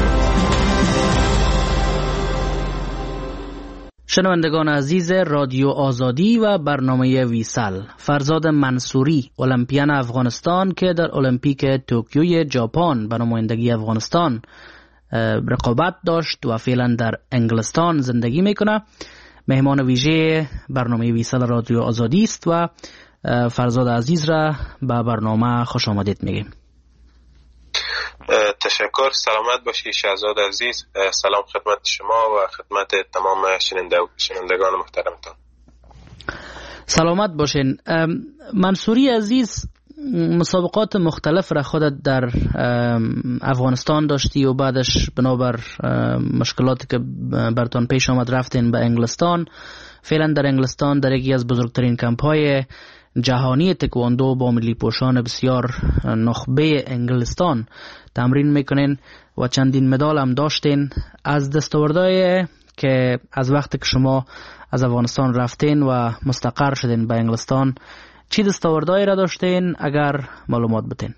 شنوندگان عزیز رادیو آزادی و برنامه ویسل، فرزاد منصوری، المپیان افغانستان که در المپیک توکیو ژاپن به نمایندگی افغانستان رقابت داشت و فعلا در انگلستان زندگی میکنه، مهمان ویژه برنامه ویسل رادیو آزادی است و فرزاد عزیز را به برنامه خوش آمدید میگیم. تشکر. سلامت باشی شهزاد عزیز. سلام خدمت شما و خدمت تمام شنونده شنوندگان محترمتان. سلامت باشین. منصوری عزیز، مسابقات مختلف را خودت در افغانستان داشتی و بعدش بنابر مشکلاتی که برتان پیش آمد رفتین به انگلستان. فعلا در انگلستان در یکی از بزرگترین کمپ‌های جهانی تکواندو با ملی پوشان بسیار نخبه انگلستان تمرین میکنین و چندین مدال هم داشتین. از دستاوردهای که از وقتی که شما از افغانستان رفتین و مستقر شدین به انگلستان، چی دستاوردهایی را داشتین اگر معلومات بتین؟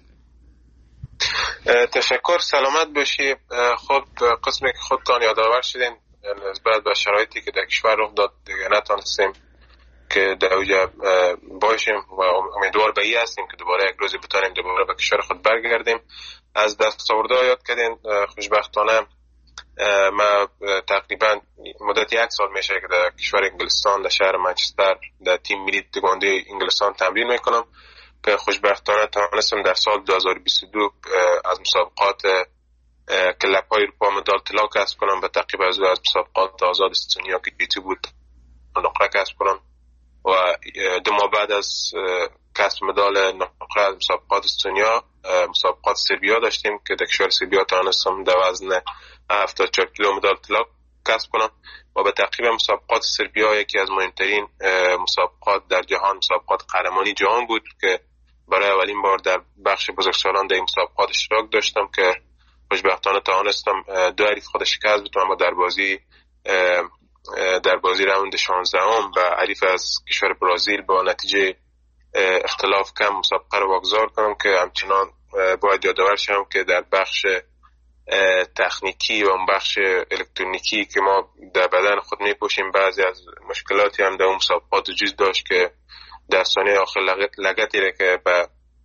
تشکر، سلامت باشی. خب قسمی که خودتان یادآور شدین نسبت به شرایطی که در کشور رخ داد دیگه نتونستیم که در اوجه باشیم و امیدوار به این هستیم که دوباره یک روزی بتانیم دوباره به کشور خود برگردیم. از دستاوردها یاد کردین. خوشبختانه ما تقریبا مدت یک سال میشه که در کشور انگلستان در شهر منچستر در تیم ملی تکواندو انگلستان تمرین میکنم که خوشبختانه تونستم در سال دو هزار و بیست و دو از مسابقات کلپ‌های اروپا مدال طلا کسب کنم. به تعقیب از از مسابقات آزاد استونیا که جیتی بود نقره کسب کنم و دو ماه بعد از کسب مدال نقره از مسابقات استونیا مسابقات سربیا داشتیم که در کشور سربیا تونستم در وزن هفتاد و چهار کیلو مدال طلا کسب کنم و به تعقیب مسابقات سربیا یکی از مهمترین مسابقات در جهان مسابقات قهرمانی جهان بود که برای اولین بار در بخش بزرگسالان در این مسابقات اشتراک داشتم که خوشبختانه توانستم دو حریف خود شکست بدم و در بازی در بازی راوند شانزده ام به حریف از کشور برزیل با نتیجه اختلاف کم مسابقه رو واگذار کنم که همچنان باید یادآور شم که در بخش تکنیکی و اون بخش الکترونیکی که ما در بدن خود میپوشیم بعضی از مشکلاتی هم در اون مسابقات وجود داشت که در ثانیه آخر لگت لگتی را که به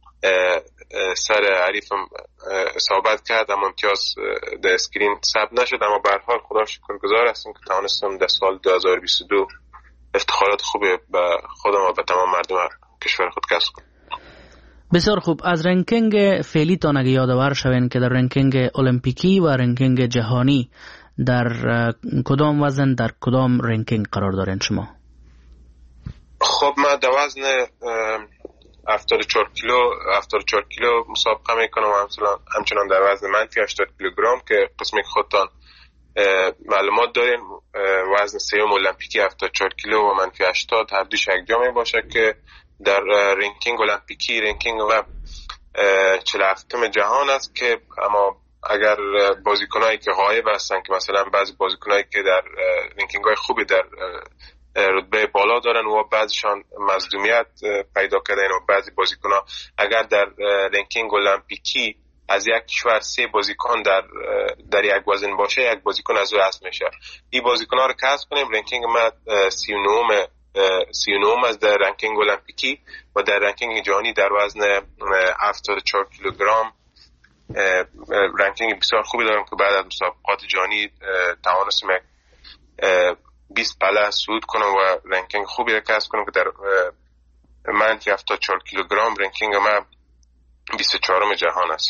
سر حریفم اصابت کرد اما امتیاز در اسکرین ثبت نشد، اما به هر حال خدا شکرگزار هستم که توانستم در سال دو هزار و بیست و دو افتخارات خوبی به خودم و به تمام مردم کشور خود کسب کنم. بسیار خوب. از رنکینگ فعلی تان اگه یادآور شوین که در رنکینگ المپیکی و رنکینگ جهانی در کدام وزن در کدام رنکینگ قرار دارین شما؟ خب ما در وزن هفتاد و چهار کیلو هفتاد و چهار کیلو مسابقه میکنم و همچنان در وزن منفی هشتاد کیلوگرم که قسمی که خودتان معلومات دارین وزن سیوم المپیکی هفتاد و چهار کیلو و منفی هشتاد هر دوش یک جا می باشه که در رنکینگ المپیکی رنکینگ و چهل و هفتم جهان است که اما اگر بازیکنایی که غایب هستن که مثلا بعضی بازیکنایی که در رنکینگ های خوبی در رتبه بالا دارن و بعضیشان مظلومیت پیدا کردن و بعضی بازیکن‌ها اگر در رنکینگ المپیکی از یک کشور سه بازیکن در در یک وزن باشه یک بازیکن از او حذف میشه. این بازیکن‌ها رو کسب کنیم. رنکینگ ما سی و نه سی و نه از در رنکینگ المپیکی و در رنکینگ جهانی در وزن هفتاد و چهار کیلوگرم رنکینگ بسیار خوبی دارم که بعد از مسابقات جهانی توانستم بیست پله صعود کنم و رنکینگ خوبی را کسب کنم که در منفی هفتاد و چهار کیلوگرم رنکینگ ما بیست و چهارم جهان است.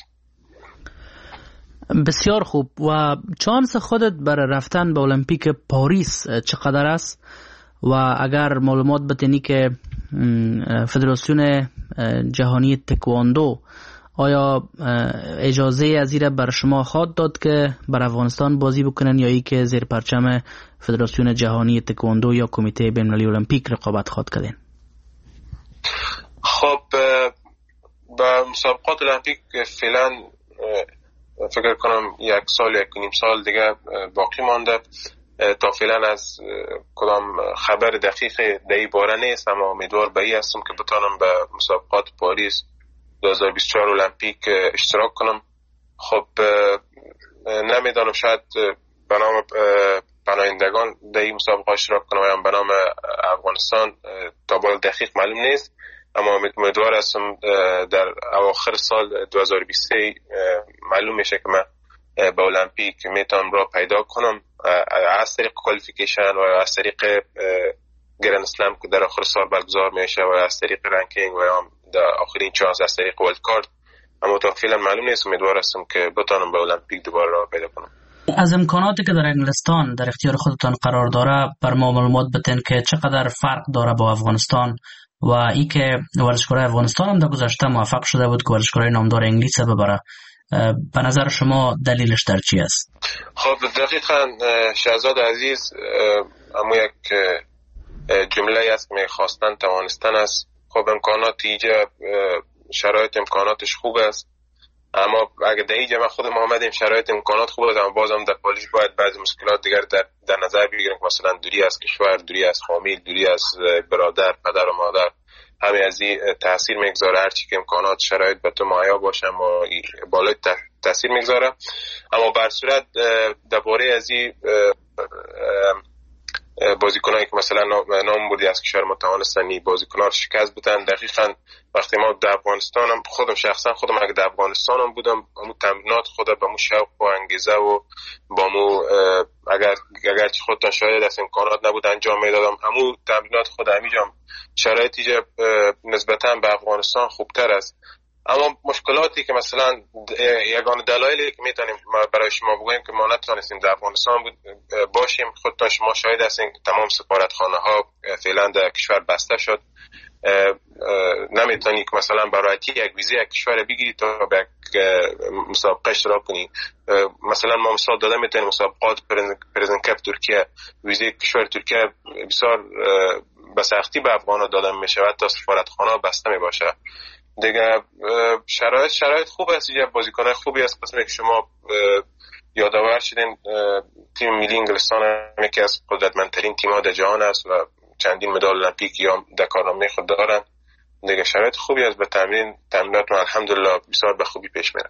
بسیار خوب. و چانس خودت برای رفتن به المپیک پاریس چقدر است و اگر معلومات بتینی که فدراسیون جهانی تکواندو آیا اجازه از این بر شما خواهد داد که بر افغانستان بازی بکنن یا ای که زیر پرچم فدراسیون جهانی تکواندو یا کمیته بین‌المللی المپیک رقابت خواهد کردن؟ خب با مسابقات المپیک فعلا فکر کنم یک سال یک نیم سال دیگه باقی مانده تا فعلا از کدام خبر دقیق در این باره نیست، اما امیدوار به این هستم که بتانم به مسابقات پاریس دو هزار و بیست و چهار المپیک اشتراک کنم. خب نمیدانم شاید به نام پناهندگان در این مسابقه اشتراک کنم یا به نام افغانستان تا بال دقیق معلوم نیست، اما امیدوار هستم در اواخر سال دو هزار و بیست و سه معلوم میشه که من به المپیک میتونم را پیدا کنم از طریق کوالیفیکیشن و از طریق گرند اسلم که در آخر سال برگزار میشه و از طریق رنکینگ و در آخرین چانس از طریق ورلد کارت، اما تا فعلا معلوم نیست. امیدوار هستم که بتونم به المپیک دوباره را پیدا کنم. از امکاناتی که در انگلستان در اختیار خودتان قرار داره بر ما معلومات بتین که چقدر فرق داره با افغانستان و ای که ورزشکارای افغانستان هم در گذشته موفق شده بود که ورزشکارای نامدار انگلیس ببره. به نظر شما دلیلش در چی است؟ خب دقیقاً شهزاد عزیز، اما یک جمله است که خواستن توانستن است. خب امکانات ایجا شرایط امکاناتش خوب است، اما اگر در اینجا من خودم آمدیم شرایط امکانات خوب است، اما بازم در پالیش باید بعضی مشکلات دیگر در, در نظر بگیریم که مثلا دوری از کشور، دوری از فامیل، دوری از برادر، پدر و مادر، همه از این تاثیر میگذاره. هرچی که امکانات شرایط به تو مهیا باشه اما بالای تاثیر میگذاره. اما بر صورت درباره از این بازیکنایی که مثلا نام بردی از کشور متوانستنی بازیکن‌ها رو شکست بدن، دقیقاً وقتی ما در افغانستانم خودم شخصا خودم اگه در افغانستانم بودم همون تمرینات خود به مو شوق و انگیزه و با مو اگر اگر چه خودتان شاید از امکانات نبود انجام میدادم، همون تمرینات خود همینجام شرایطی که نسبتاً به افغانستان خوبتر است. اما مشکلاتی که مثلا یگانه دلایلی که میتونیم برای شما بگوییم که ما نتونستیم در افغانستان باشیم، خودتان شما شاهد هستین که تمام سفارتخانه ها فعلا در کشور بسته شد. نمیتونی که مثلا برای یک ویزه یک کشور بگیری تا به مسابقه اشتراک کنی. مثلا ما مثال داده میتونیم مسابقات پرزن کپ ترکیه، ویزه کشور ترکیه بسیار به سختی به افغانا داده میشه و تا سفارتخانه بسته میباشه. دیگه شرایط شرایط خوب است، یه بازیکن خوبی است. قسمی که شما یادآور شدین تیم ملی انگلستان یکی از قدرتمندترین تیم‌ها در جهان است و چندین مدال المپیک یا در کارنامه خود دارن. دیگه شرایط خوبی است، به تمرین تمرینات الحمدلله بسیار به خوبی پیش میره.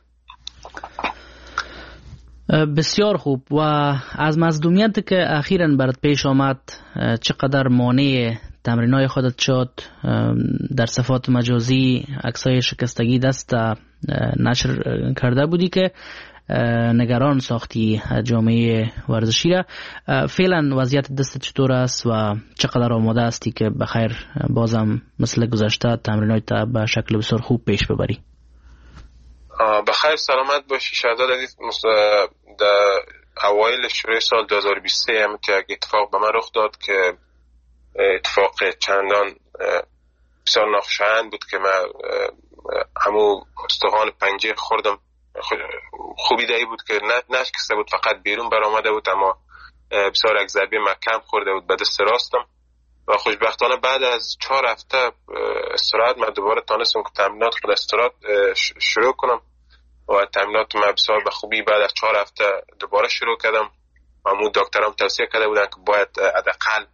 بسیار خوب. و از مصدومیتی که اخیراً برات پیش آمد چقدر مانع تمرینای خودت شد؟ در صفحات مجازی عکسای شکستگی دست نشر کرده بودی که نگران ساختی جامعه ورزشی را. فعلا وضعیت دست چطور است و چقدر آماده هستی که بخیر بازم مثل گذشته تمرینات به شکل بسیار خوب پیش ببری؟ بخیر سلامت باشی شهزاد عزیز. در اوایل شروع سال دو هزار و بیست و سه هم که اتفاق به من رخ داد که اتفاق چندان بسیار ناخوشایند بود که من همو استخوان پنجه خوردم. خوبی دایی بود که نشکسته بود، فقط بیرون برآمده بود، اما بسیار یک ضربه محکم خورده بود به دست راستم و خوشبختانه بعد از چهار هفته استراحت من دوباره تانستم که تمرینات خود استراحت شروع کنم و تمرینات من بسیار به خوبی بعد از چهار هفته دوباره شروع کردم. همون دکترام توصیه کرده بودن که باید حداقل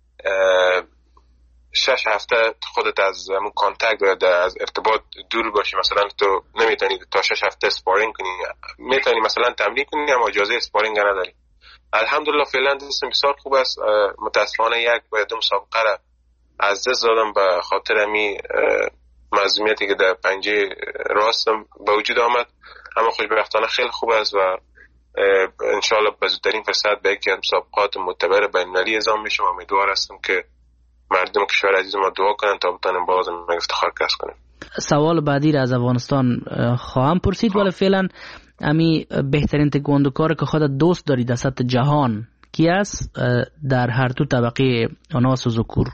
شش هفته خودت از همون کانتکت و از ارتباط دور باشی. مثلا تو نمیتونی تا شش هفته اسپارینگ کنی، میتونی مثلا تمرین کنی اما اجازه اسپارینگ نداری. الحمدلله فعلا دستم بسیار خوب است. متاسفانه یک و دو مسابقه را از دست دادم به خاطر امی مظلومیتی که در پنجه راستم به وجود آمد، اما خوشبختانه خیلی خوب است و انشاءالله به زودترین فرصت به یکی از مسابقات معتبر بین‌المللی اعزام میشم. امیدوار هستم که مردم کشور عزیز ما دعا کنن تا بتونیم بازم افتخار کسب کنیم. سوال بعدی را از افغانستان خواهم پرسید، ولی فعلا امی بهترین تکواندوکار که خودت دوست داری در سطح جهان کی است در هر دو طبقه آناس و ذکور؟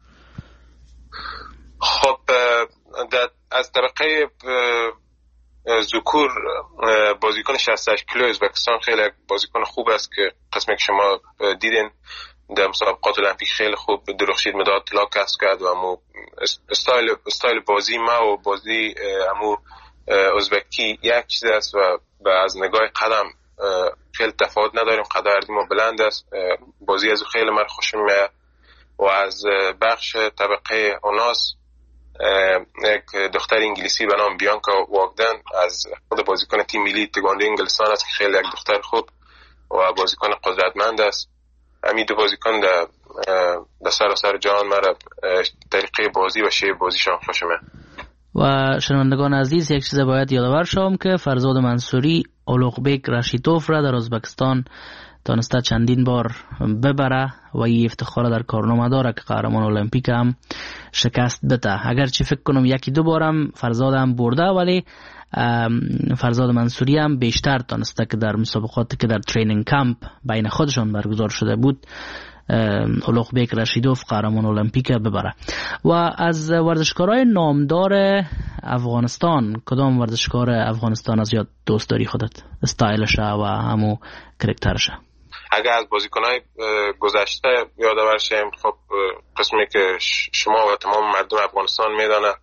خب از طبقه ذکور بازیکن شصت و هشت کیلو ازبکستان خیلی بازیکن خوب است که قسمی که شما دیدین در مسابقات المپیک خیلی خوب درخشید، مدال طلا کسب کرد و امو استایل استایل بازی ما و بازی امو ازبکی یک چیز است و از نگاه قدم خیلی تفاوت نداریم. قدردی ما بلند است، بازی از خیلی من خوشم میاد. و از بخش طبقه اوناس یک دختر انگلیسی به نام بیانکا واگدن از خود بازیکن تیم ملی تکواندو انگلستان است که خیلی یک دختر خوب و بازیکن قدرتمند است. همین دو بازیکن در در سراسر جهان مرا طریقه بازی و شیوه بازیشان خوشمه. و شنوندگان عزیز یک چیز باید یادآور شوم که فرزاد منصوری اولوغبک رشیدوف را در ازبکستان تانسته چندین بار ببره و این افتخار در کارنامه داره که قهرمان المپیک هم شکست بده. اگرچه فکر کنم یکی دو بارم فرزاد هم برده، ولی فرزاد منصوری هم بیشتر تانسته که در مسابقاتی که در ترینینگ کمپ بین خودشان برگزار شده بود اولوغ بیک رشیدوف قهرمان المپیک ببره. و از ورزشکارای نامدار افغانستان کدام ورزشکار افغانستان از یاد دوست داری خودت؟ استایلش و همو کرکترش؟ اگر از بازیکنای گذشته یادآور شیم، خب قسمی که شما و تمام مردم افغانستان میدانه،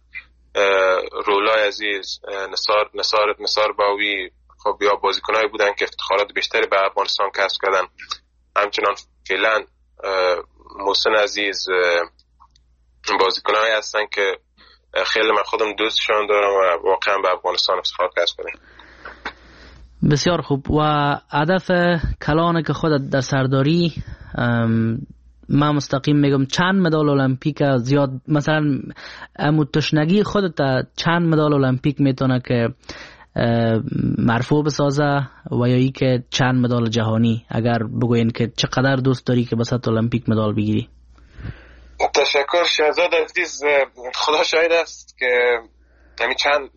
رولای عزیز، نصار نصار نصار باوی، خب یا بازیکنایی بودن که افتخارات بیشتری به افغانستان کسب کردن. همچنان فعلا محسن عزیز بازیکنایی هستن که خیلی من خودم دوستشون دارم و واقعا به افغانستان افتخار کسب کردن. بسیار خوب. و هدف کلان که خودت در سرداری، من مستقیم میگم چند مدال المپیک زیاد، مثلا متشنگی خودت چند مدال المپیک میتونه که مرفوع بسازه و یا ای که چند مدال جهانی؟ اگر بگوین که چقدر دوست داری که بسات المپیک مدال بگیری؟ تشکر شهزاد عزیز. خدا شاهد است که همین چند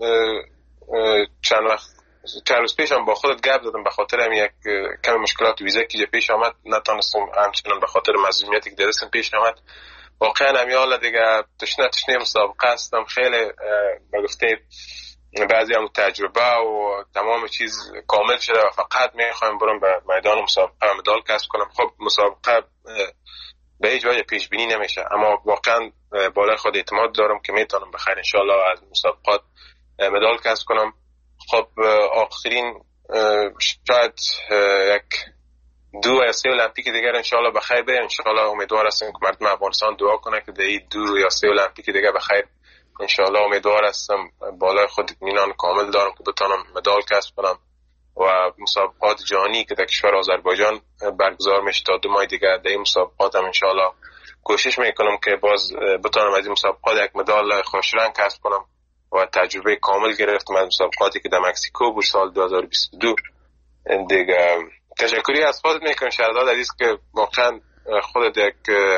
چند وقت چند روز پیشم با خودت گپ دادم، به خاطر هم یک کم مشکلات ویزا که پیش آمد نتونستم، همچنان به خاطر مظلومیتی که درستم پیش آمد. واقعا هم یالا دیگه تشنه تشنه مسابقه هستم، خیلی بگفته بعضی هم تجربه و تمام چیز کامل شده و فقط میخوایم برم به میدان مسابقه مدال کسب کنم. خب مسابقه به هیچ وجه پیش بینی نمیشه، اما واقعا بالای خود اعتماد دارم که میتونم بخیر انشالله از مسابقات مدال کسب کنم. خب آخرین شاید یک دو یا سه المپیک دیگر انشالله بخیر بره. انشالله امیدوار هستم که مردم افغانستان دعا کنه که در این دو یا سه المپیک دیگر بخیر. انشالله امیدوار هستم، بالای خود اطمینان کامل دارم که بتونم مدال کسب کنم و مسابقات جهانی که در کشور آذربایجان برگزار میشه تا دو ماه دیگر، در این مسابقات هم انشالله کوشش میکنم که باز بتونم از این مسابقات یک مدال خوشرنگ کسب کنم و تجربه کامل گرفتم از مسابقاتی که در مکزیکو بود سال دو هزار و بیست و دو دیگه. تشکری از خودت میکنم شهزاد عزیز که واقعا خودت یک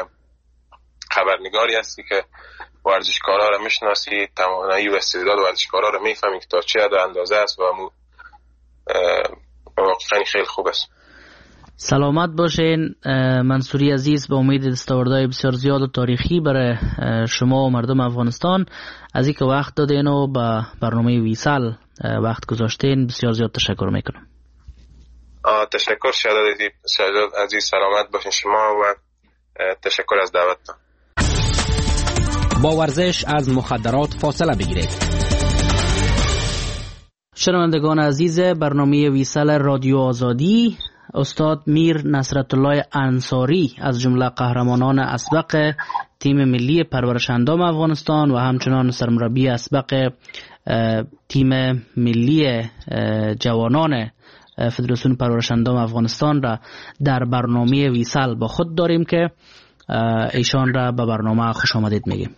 خبرنگاری هستی که ورزشکارا رو میشناسی، توانایی و استعداد ورزشکارا رو میفهمی که تا چه حد اندازه است و مو واقعا خیلی خوب است. سلامت باشین منصوری عزیز. به امید دستاوردهای بسیار زیاد و تاریخی برای شما و مردم افغانستان از اینکه وقت دادین و به برنامه ویسال وقت گذاشتین بسیار زیاد تشکر میکنم. تشکر شهزاد عزیز. سلامت باشین شما و تشکر از دعوتتان. با ورزش از مخدرات فاصله بگیرید. شنوندگان عزیز برنامه ویسال رادیو آزادی، استاد میر نصرت الله انصاری از جمله قهرمانان اسبق تیم ملی پرورش اندام افغانستان و همچنان سرمربی اسبق تیم ملی جوانان فدراسیون پرورش اندام افغانستان را در برنامه ویسال با خود داریم که ایشان را به برنامه خوش آمدید میگیم.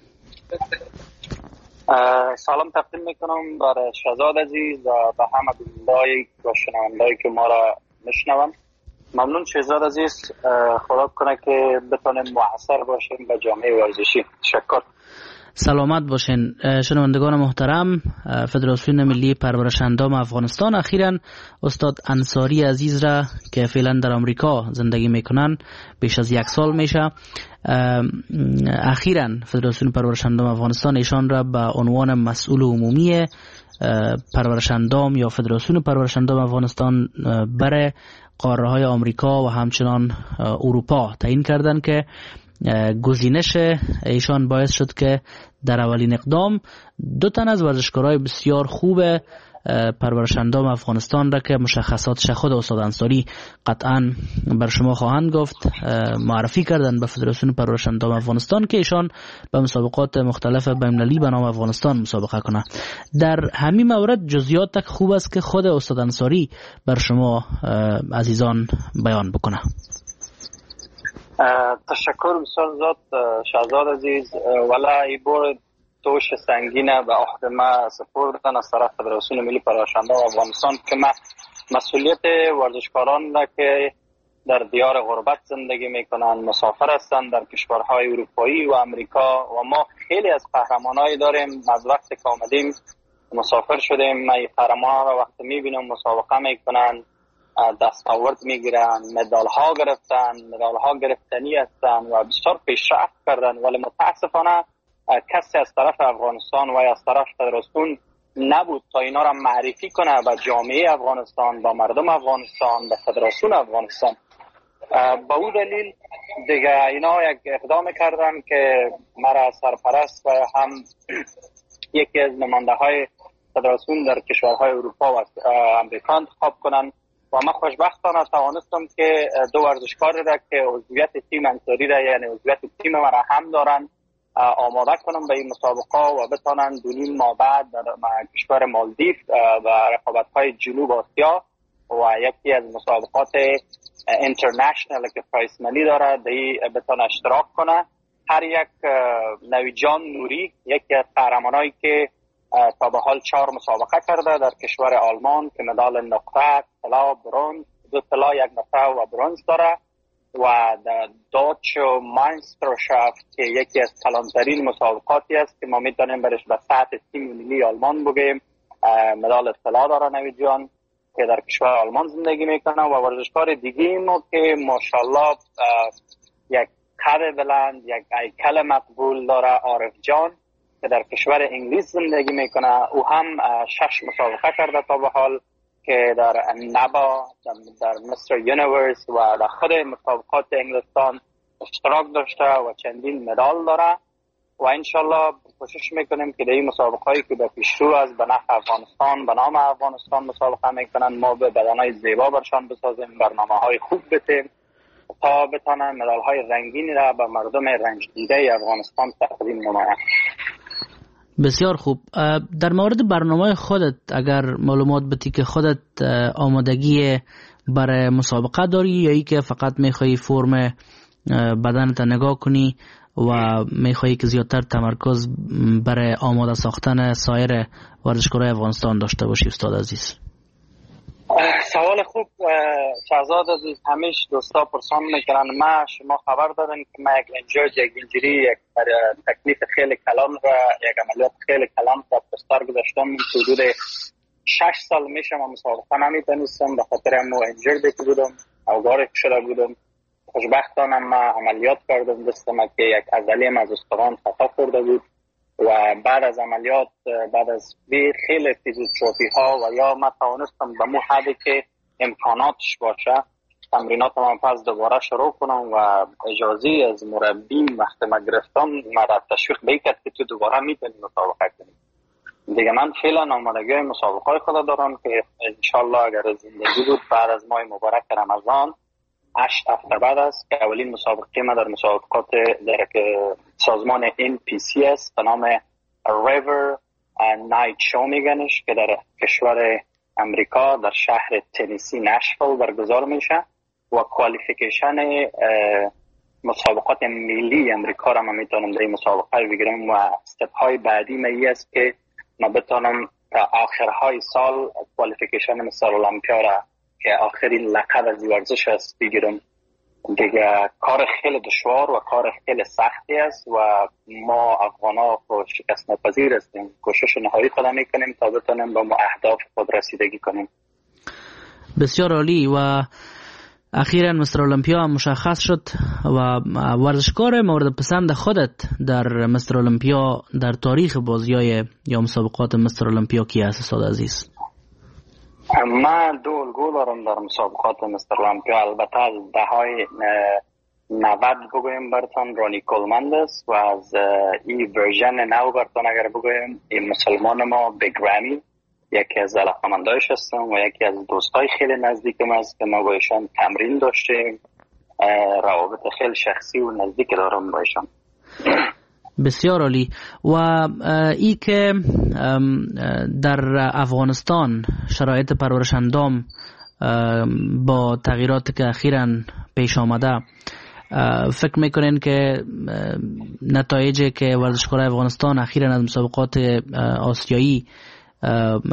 سلام تقدیم میکنم برای شهزاد عزیز و به همه بیننده‌ای و شنونده‌ای که ما را میشنوند. ممنون شهزاد عزیز. خدا کنه که بتونیم موثر باشیم به جامعه ورزشی. تشکر. سلامت باشین شنوندگان محترم. فدراسیون ملی پرورش اندام افغانستان اخیراً استاد انصاری عزیز را که فعلا در آمریکا زندگی میکنن بیش از یک سال میشه، اخیراً فدراسیون پرورش اندام افغانستان ایشان را به عنوان مسئول عمومی پرورش اندام یا فدراسیون پرورش اندام افغانستان برای قاره های آمریکا و همچنان اروپا تعیین کردند که گزینش ایشان باعث شد که در اولین اقدام دو تن از ورزشکارای بسیار خوب پرورش اندام افغانستان را که مشخصاتش خود استاد انصاری قطعا بر شما خواهند گفت معرفی کردن به فدراسیون پرورش اندام افغانستان که ایشان به مسابقات مختلف بین‌المللی به نام افغانستان مسابقه کنه. در همین مورد جزئیات تک خوب است که خود استاد انصاری بر شما عزیزان بیان بکنه. تشکر بسیار زیاد شهزاد عزیز. ولی ای بار دوش سنگینه به عهده ما سپردن از طرف فدراسیون ملی پرورش اندام افغانستان که ما مسئولیت ورزشکاران را که در دیار غربت زندگی میکنند، مسافر هستند در کشورهای اروپایی و امریکا و ما خیلی از قهرمانایی داریم. از وقتی که آمدیم مسافر شدیم، من این قهرمان‌ها را وقتی میبینم مسابقه میکنن، دستاورد میگیرن، مدال ها گرفتن، مدال ها گرفتنی هستن و بسیار پیشرفت کردن، ولی متاسفانه کسی از طرف افغانستان و از طرف فدراسیون نبود تا اینا را معرفی کنه به جامعه افغانستان، با مردم افغانستان، به فدراسیون افغانستان. با اون دلیل دیگه اینا یک اقدام کردن که مرا سرپرست و هم یکی از نماینده های فدراسیون در کشورهای اروپا و امریکا انتخاب کنن و من خوشبختانه توانستم که دو ورزشکار را که عضویت تیم انصاری را یعنی عضویت تیم مرا هم دارن آماده کنم به این مسابقه و بتانن دو نیم ماه بعد در کشور مالدیو و رقابت‌های جنوب آسیا و یکی از مسابقات اینترنشنال که پرایس منی داره دی بتانه اشتراک کنه. هر یک نویجان نوری یکی از قهرمانایی که تا به حال چهار مسابقه کرده در کشور آلمان که مدال نقره، طلا، برنز، دو طلا، یک نقره و برنز داره و داچ و ماینسترشافت که یکی از کلانترین مسابقاتی است که ما میتونیم برش به سطح تیم ملی آلمان بگیم مدال طلا داره نویجان که در کشور آلمان زندگی میکنه و ورزشکار دیگه ما که ماشاءالله یک قد بلند یک هیکل مقبول داره عارف جان که در کشور انگلیس زندگی میکنه. او هم شش مسابقه کرده تا به حال که در نبا در مستر یونیورس و در خود مسابقات انگلستان اشتراک داشته و چندین مدال داره و انشالله کوشش میکنیم که در این مسابقه هایی که به پیشرو از به نفع افغانستان به نام افغانستان مسابقه میکنن ما به بدنهای زیبا برشان بسازیم، برنامه های خوب بتیم تا بتانن مدال های رنگینی را به مردم رنج دیده افغانستان تقدیم نمایند. بسیار خوب. در مورد برنامه خودت اگر معلومات بدی که خودت آمادگی برای مسابقه داری یا ای که فقط میخوایی فرم بدنت نگاه کنی و میخوایی که زیادتر تمرکز برای آماده ساختن سایر ورزشکارای افغانستان داشته باشی استاد عزیز؟ سوال خوب شهزاد عزیز. همیشه دوستا پرسان میکنن ما شما خبر دارین که ما یک انجرد یک انجری یک تکلیف خیلی کلان و یک عملیات خیلی کلان را پستار گذاشتم حدود شش سال میشه ما مسابقه نمیتونستم به خاطر امو انجرد که بودم اوگار شده بودم. خوشبختانه ما عملیات کردم دستم که یک عضلیم از استخوان خطا خورده بود و بعد از عملیات بعد از خیلی فیزیوتراپی ها و یا ما توانستم به مو حدی که امکاناتش باشه تمرینات من پس دوباره شروع کنم و اجازه از مربیم وقتی ما گرفتم مرا تشویق بیکرد که تو دوباره میتونی مسابقه کنی. دیگه من فعلا آمادگی مسابقه خود دارم که انشالله اگر زندگی بود بعد از ماه مبارک رمضان هشت هفته بعد است که اولین مسابقه ما در مسابقات در سازمان ان پی سی است به نام ریور نایت شو میگنش که در کشور امریکا در شهر تنیسی نشویل برگزار میشه و کوالیفیکیشن مسابقات ملی امریکا را ما میتونم در این مسابقه بگیرم و استپ های بعدی می است که ما بتونم تا آخرهای سال کوالیفیکیشن مثل المپیا را که آخرین لقب از ورزش است بگیرم. دیگه کار خیلی دشوار و کار خیلی سختی است و ما افغانا شکست ناپذیر هستیم. کوشش نهایی خود میکنیم تا بتونیم به ما اهداف خود رسیدگی کنیم. بسیار عالی. و اخیراً مستر المپیا هم مشخص شد و ورزشکار مورد پسند خودت در مستر المپیا در تاریخ بازی‌های یا مسابقات مستر المپیا کی است استاد عزیز؟ من دو الگو دارم در مسابقات مستر المپیا. البته از دههای نود بگویم برتان رانی کولمند است و از این ورژن نو برتان اگر بگویم این مسلمان ما بگرامی یکی از علاقمندایش هستم و یکی از دوستای خیلی نزدیکم است که ما با ایشان تمرین داشتیم، روابط خیلی شخصی و نزدیک دارم با ایشان. بسیار عالی. و ای که در افغانستان شرایط پرورش اندام با تغییراتی که اخیراً پیش آمده فکر میکنین که نتایجی که ورزشکارای افغانستان اخیراً از مسابقات آسیایی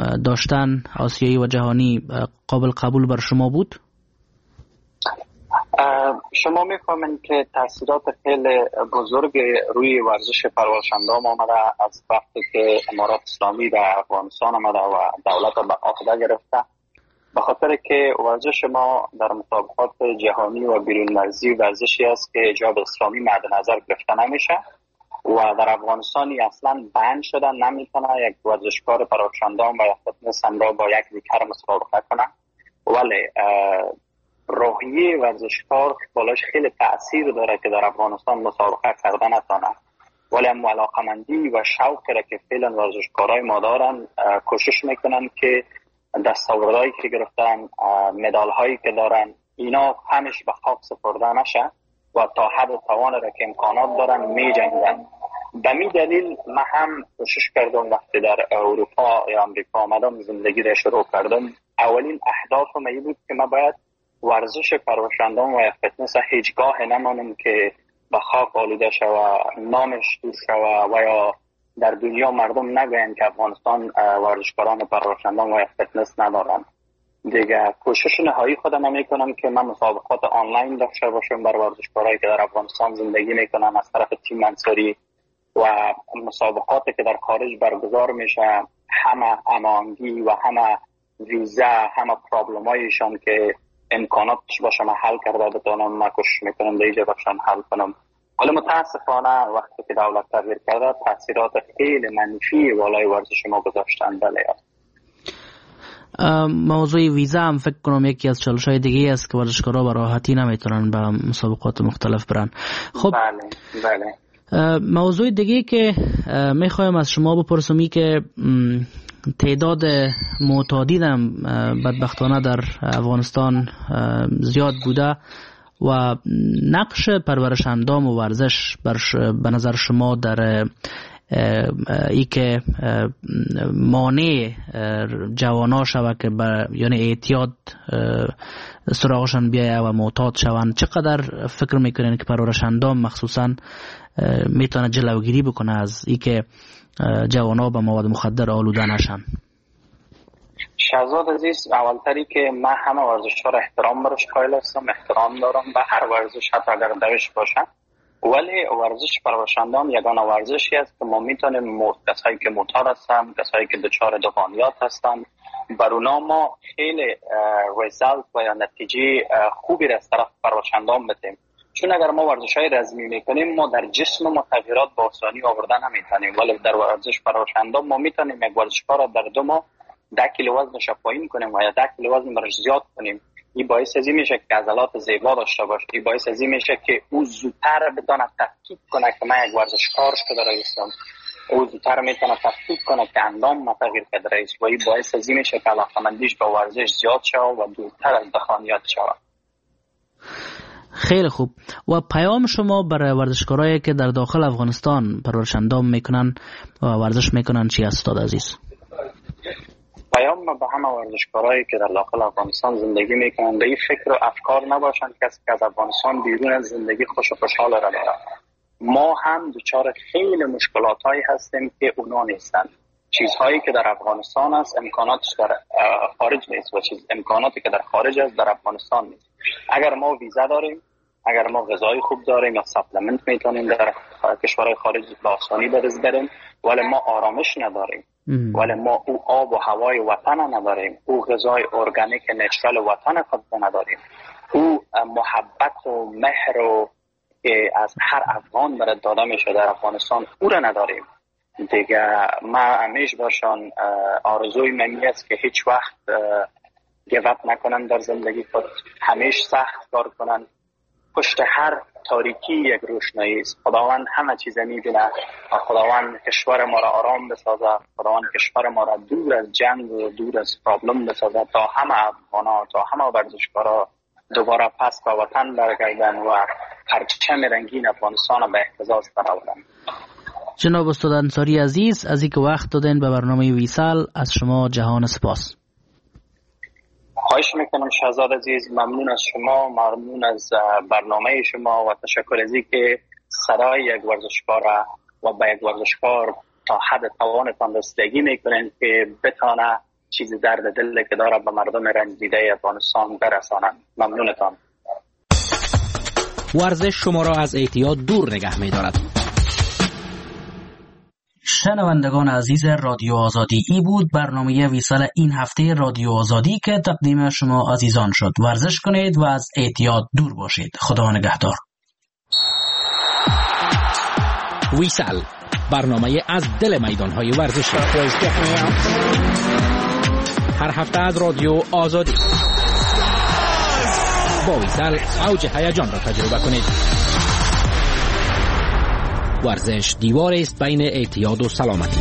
داشتن آسیایی و جهانی قابل قبول بر شما بود؟ شما میفهمین که تاثیرات خیلی بزرگ روی ورزش پرورشندام آمده از وقتی که امارات اسلامی در افغانستان آمده و دولت به عهده گرفته، به خاطر که ورزش ما در مسابقات جهانی و بیرون مرزی ورزشی است که حجاب اسلامی مد نظر گرفته نمیشه و در افغانستانی اصلا بند شده، نمیتونه یک ورزشکار پرورشندام و یا فتنس را با یک دیگر مسابقه کنه. ولی روحیه ورزشکار بالاش خیلی تأثیر داره که در افغانستان مسابقه کردن نتونه، ولی هم علاقمندی و شوقی را که فعلا ورزشکارای ما دارن کوشش میکنن که دستاوردهایی که گرفتن، مدال هایی که دارن، اینا همش به خاک سپرده نشه و تا حد و توان را که امکانات دارن می جنگن. به می دلیل من هم کوشش کردم وقتی در اروپا یا امریکا آمدم زندگی را شروع کردم، اولین اهدافم این بود که من باید ورزش پرورشندان و فتنس هیچگاه نمانم که به خاک آلوده شوه، نامش دور شوه و یا در دنیا مردم نگوین که افغانستان ورزشکاران پرورشندان و فتنس ندارن. دیگه کوشش نهایی خودم میکنم که من مسابقات آنلاین داشته باشم بر ورزشکارایی که در افغانستان زندگی میکنن از طرف تیم انصاری و مسابقاتی که در خارج برگزار میشه همه امانگی و همه ویزا، همه پرابلم هایشان که امکاناتش باشه من حل کرده بتونم، من کوشش میکنم در اینجا باشم حل کنم. ولی متاسفانه وقتی که دولت تغییر کرده تاثیرات خیلی منفی والای ورزش ما گذاشتن. بله. موضوع ویزا هم فکر کنم یکی از چالش‌های دیگه است که ورزشکارا به راحتی نمیتونن به مسابقات مختلف برن. خب بله بله. موضوع دیگه که میخوایم از شما بپرسم این که تعداد معتادین بدبختانه در افغانستان زیاد بوده و نقش پرورش اندام و ورزش به نظر شما در ای که مانع جوانا شود که یعنی اعتیاد سراغشان بیایه و معتاد شوند، چقدر فکر میکنین که پرورش اندام مخصوصا میتونه جلوگیری بکنه از ای که جوانا به مواد مخدر آلوده نشن؟ شهزاد عزیز، اولتری که من همه ورزش‌ها را احترام برش قائل هستم، احترام دارم به هر ورزش حتی اگر دوش باشه، ولی ورزش پرورشندان یگانه ورزشی است که ما میتونیم کسایی که معتاد هستن، کسایی که دچار دهانیات هستن، بر اونا ما خیلی ریزالت و یا نتیجه خوبی را از طرف پرورشندان بدیم. چون اگر ما ورزش‌های رزمی میکنیم ما در جسم ما تغییرات با آسانی آوردن نمیتونیم، ولی در ورزش پرورشندان ما میتونیم یک ورزشکار را در دو ماه ده کیلو وزنش پایین کنیم و یا ده کیلو وزن برش زیاد کنیم. این باعث ازی میشه که عضلات زیبا داشته باشه، این باعث ازی میشه که او زودتر بتونه تفکیک کنه که من یک ورزشکار شده رئیسم، او زودتر میتونه تفکیک کنه که اندام ما تغییر کرده رئیس و این باعث ازی میشه که علاقمندیش به ورزش زیاد شود و دورتر از دهانیات شود. خیلی خوب. و پیام شما برای ورزشکارایی که در داخل افغانستان پرورش اندام میکنن و ورزش میکنن چی است استاد عزیز؟ پیام ما به همه ورزشکارایی که در داخل افغانستان زندگی میکنن به این فکر و افکار نباشن کسی که از افغانستان بیرون از زندگی خوش و خوشحال را داره. ما هم دچار خیلی مشکلات هایی هستیم که اونا نیستن. چیزهایی که در افغانستان است امکاناتش در خارج نیست و چیز امکاناتی که در خارج است در افغانستان نیست. اگر ما ویزا داریم، اگر ما غذای خوب داریم یا سپلمنت میتونیم در کشورهای خارج به آسانی برز بریم، ولی ما آرامش نداریم، ولی ما او آب و هوای وطن نداریم، او غذای ارگانیک نچرال وطن خود نداریم، او محبت و مهر و که از هر افغان برای داده میشه در افغانستان او را نداریم. دیگه ما همیشه باشن آرزوی منی است که هیچ وقت گیواب نکنن در زندگی خود، همیشه سخت کار کنن. پشت هر تاریکی یک روشنایی است. خداوند همه چیز میبینه و خداوند کشور ما را آرام بسازه، خداوند کشور ما را دور از جنگ و دور از پرابلم بسازه تا همه افغانا، تا همه ورزشکارا دوباره پس به وطن برگردن و پرچم رنگین افغانستان را به اهتزاز درآورن. جناب استاد انصاری عزیز، از اینکه وقت دادن به برنامه ویسال از شما جهان سپاس. خواهش میکنم شهزاد عزیز، ممنون از شما، ممنون از برنامه شما و تشکر از اینکه صدای یک ورزشکار و به یک ورزشکار تا حد توانتان رسیدگی میکنین که بتانه چیزی درد دل که داره به مردم رنج دیده افغانستان برسانند. ممنونتان. ورزش شما را از اعتیاد دور نگه می دارد. شنوندگان عزیز رادیو آزادی، ای بود برنامه ویسال این هفته رادیو آزادی که تقدیم شما عزیزان شد. ورزش کنید و از اعتیاد دور باشید. خدا نگهدار. ویسال، برنامه از دل میدان‌های ورزشی، هر هفته از رادیو آزادی. با ویسال اوج هیجان را تجربه کنید. ورزش دیواری است بین اعتیاد و سلامتی.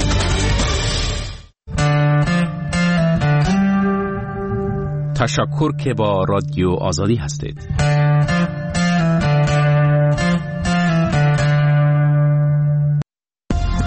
تشکر که با رادیو آزادی هستید.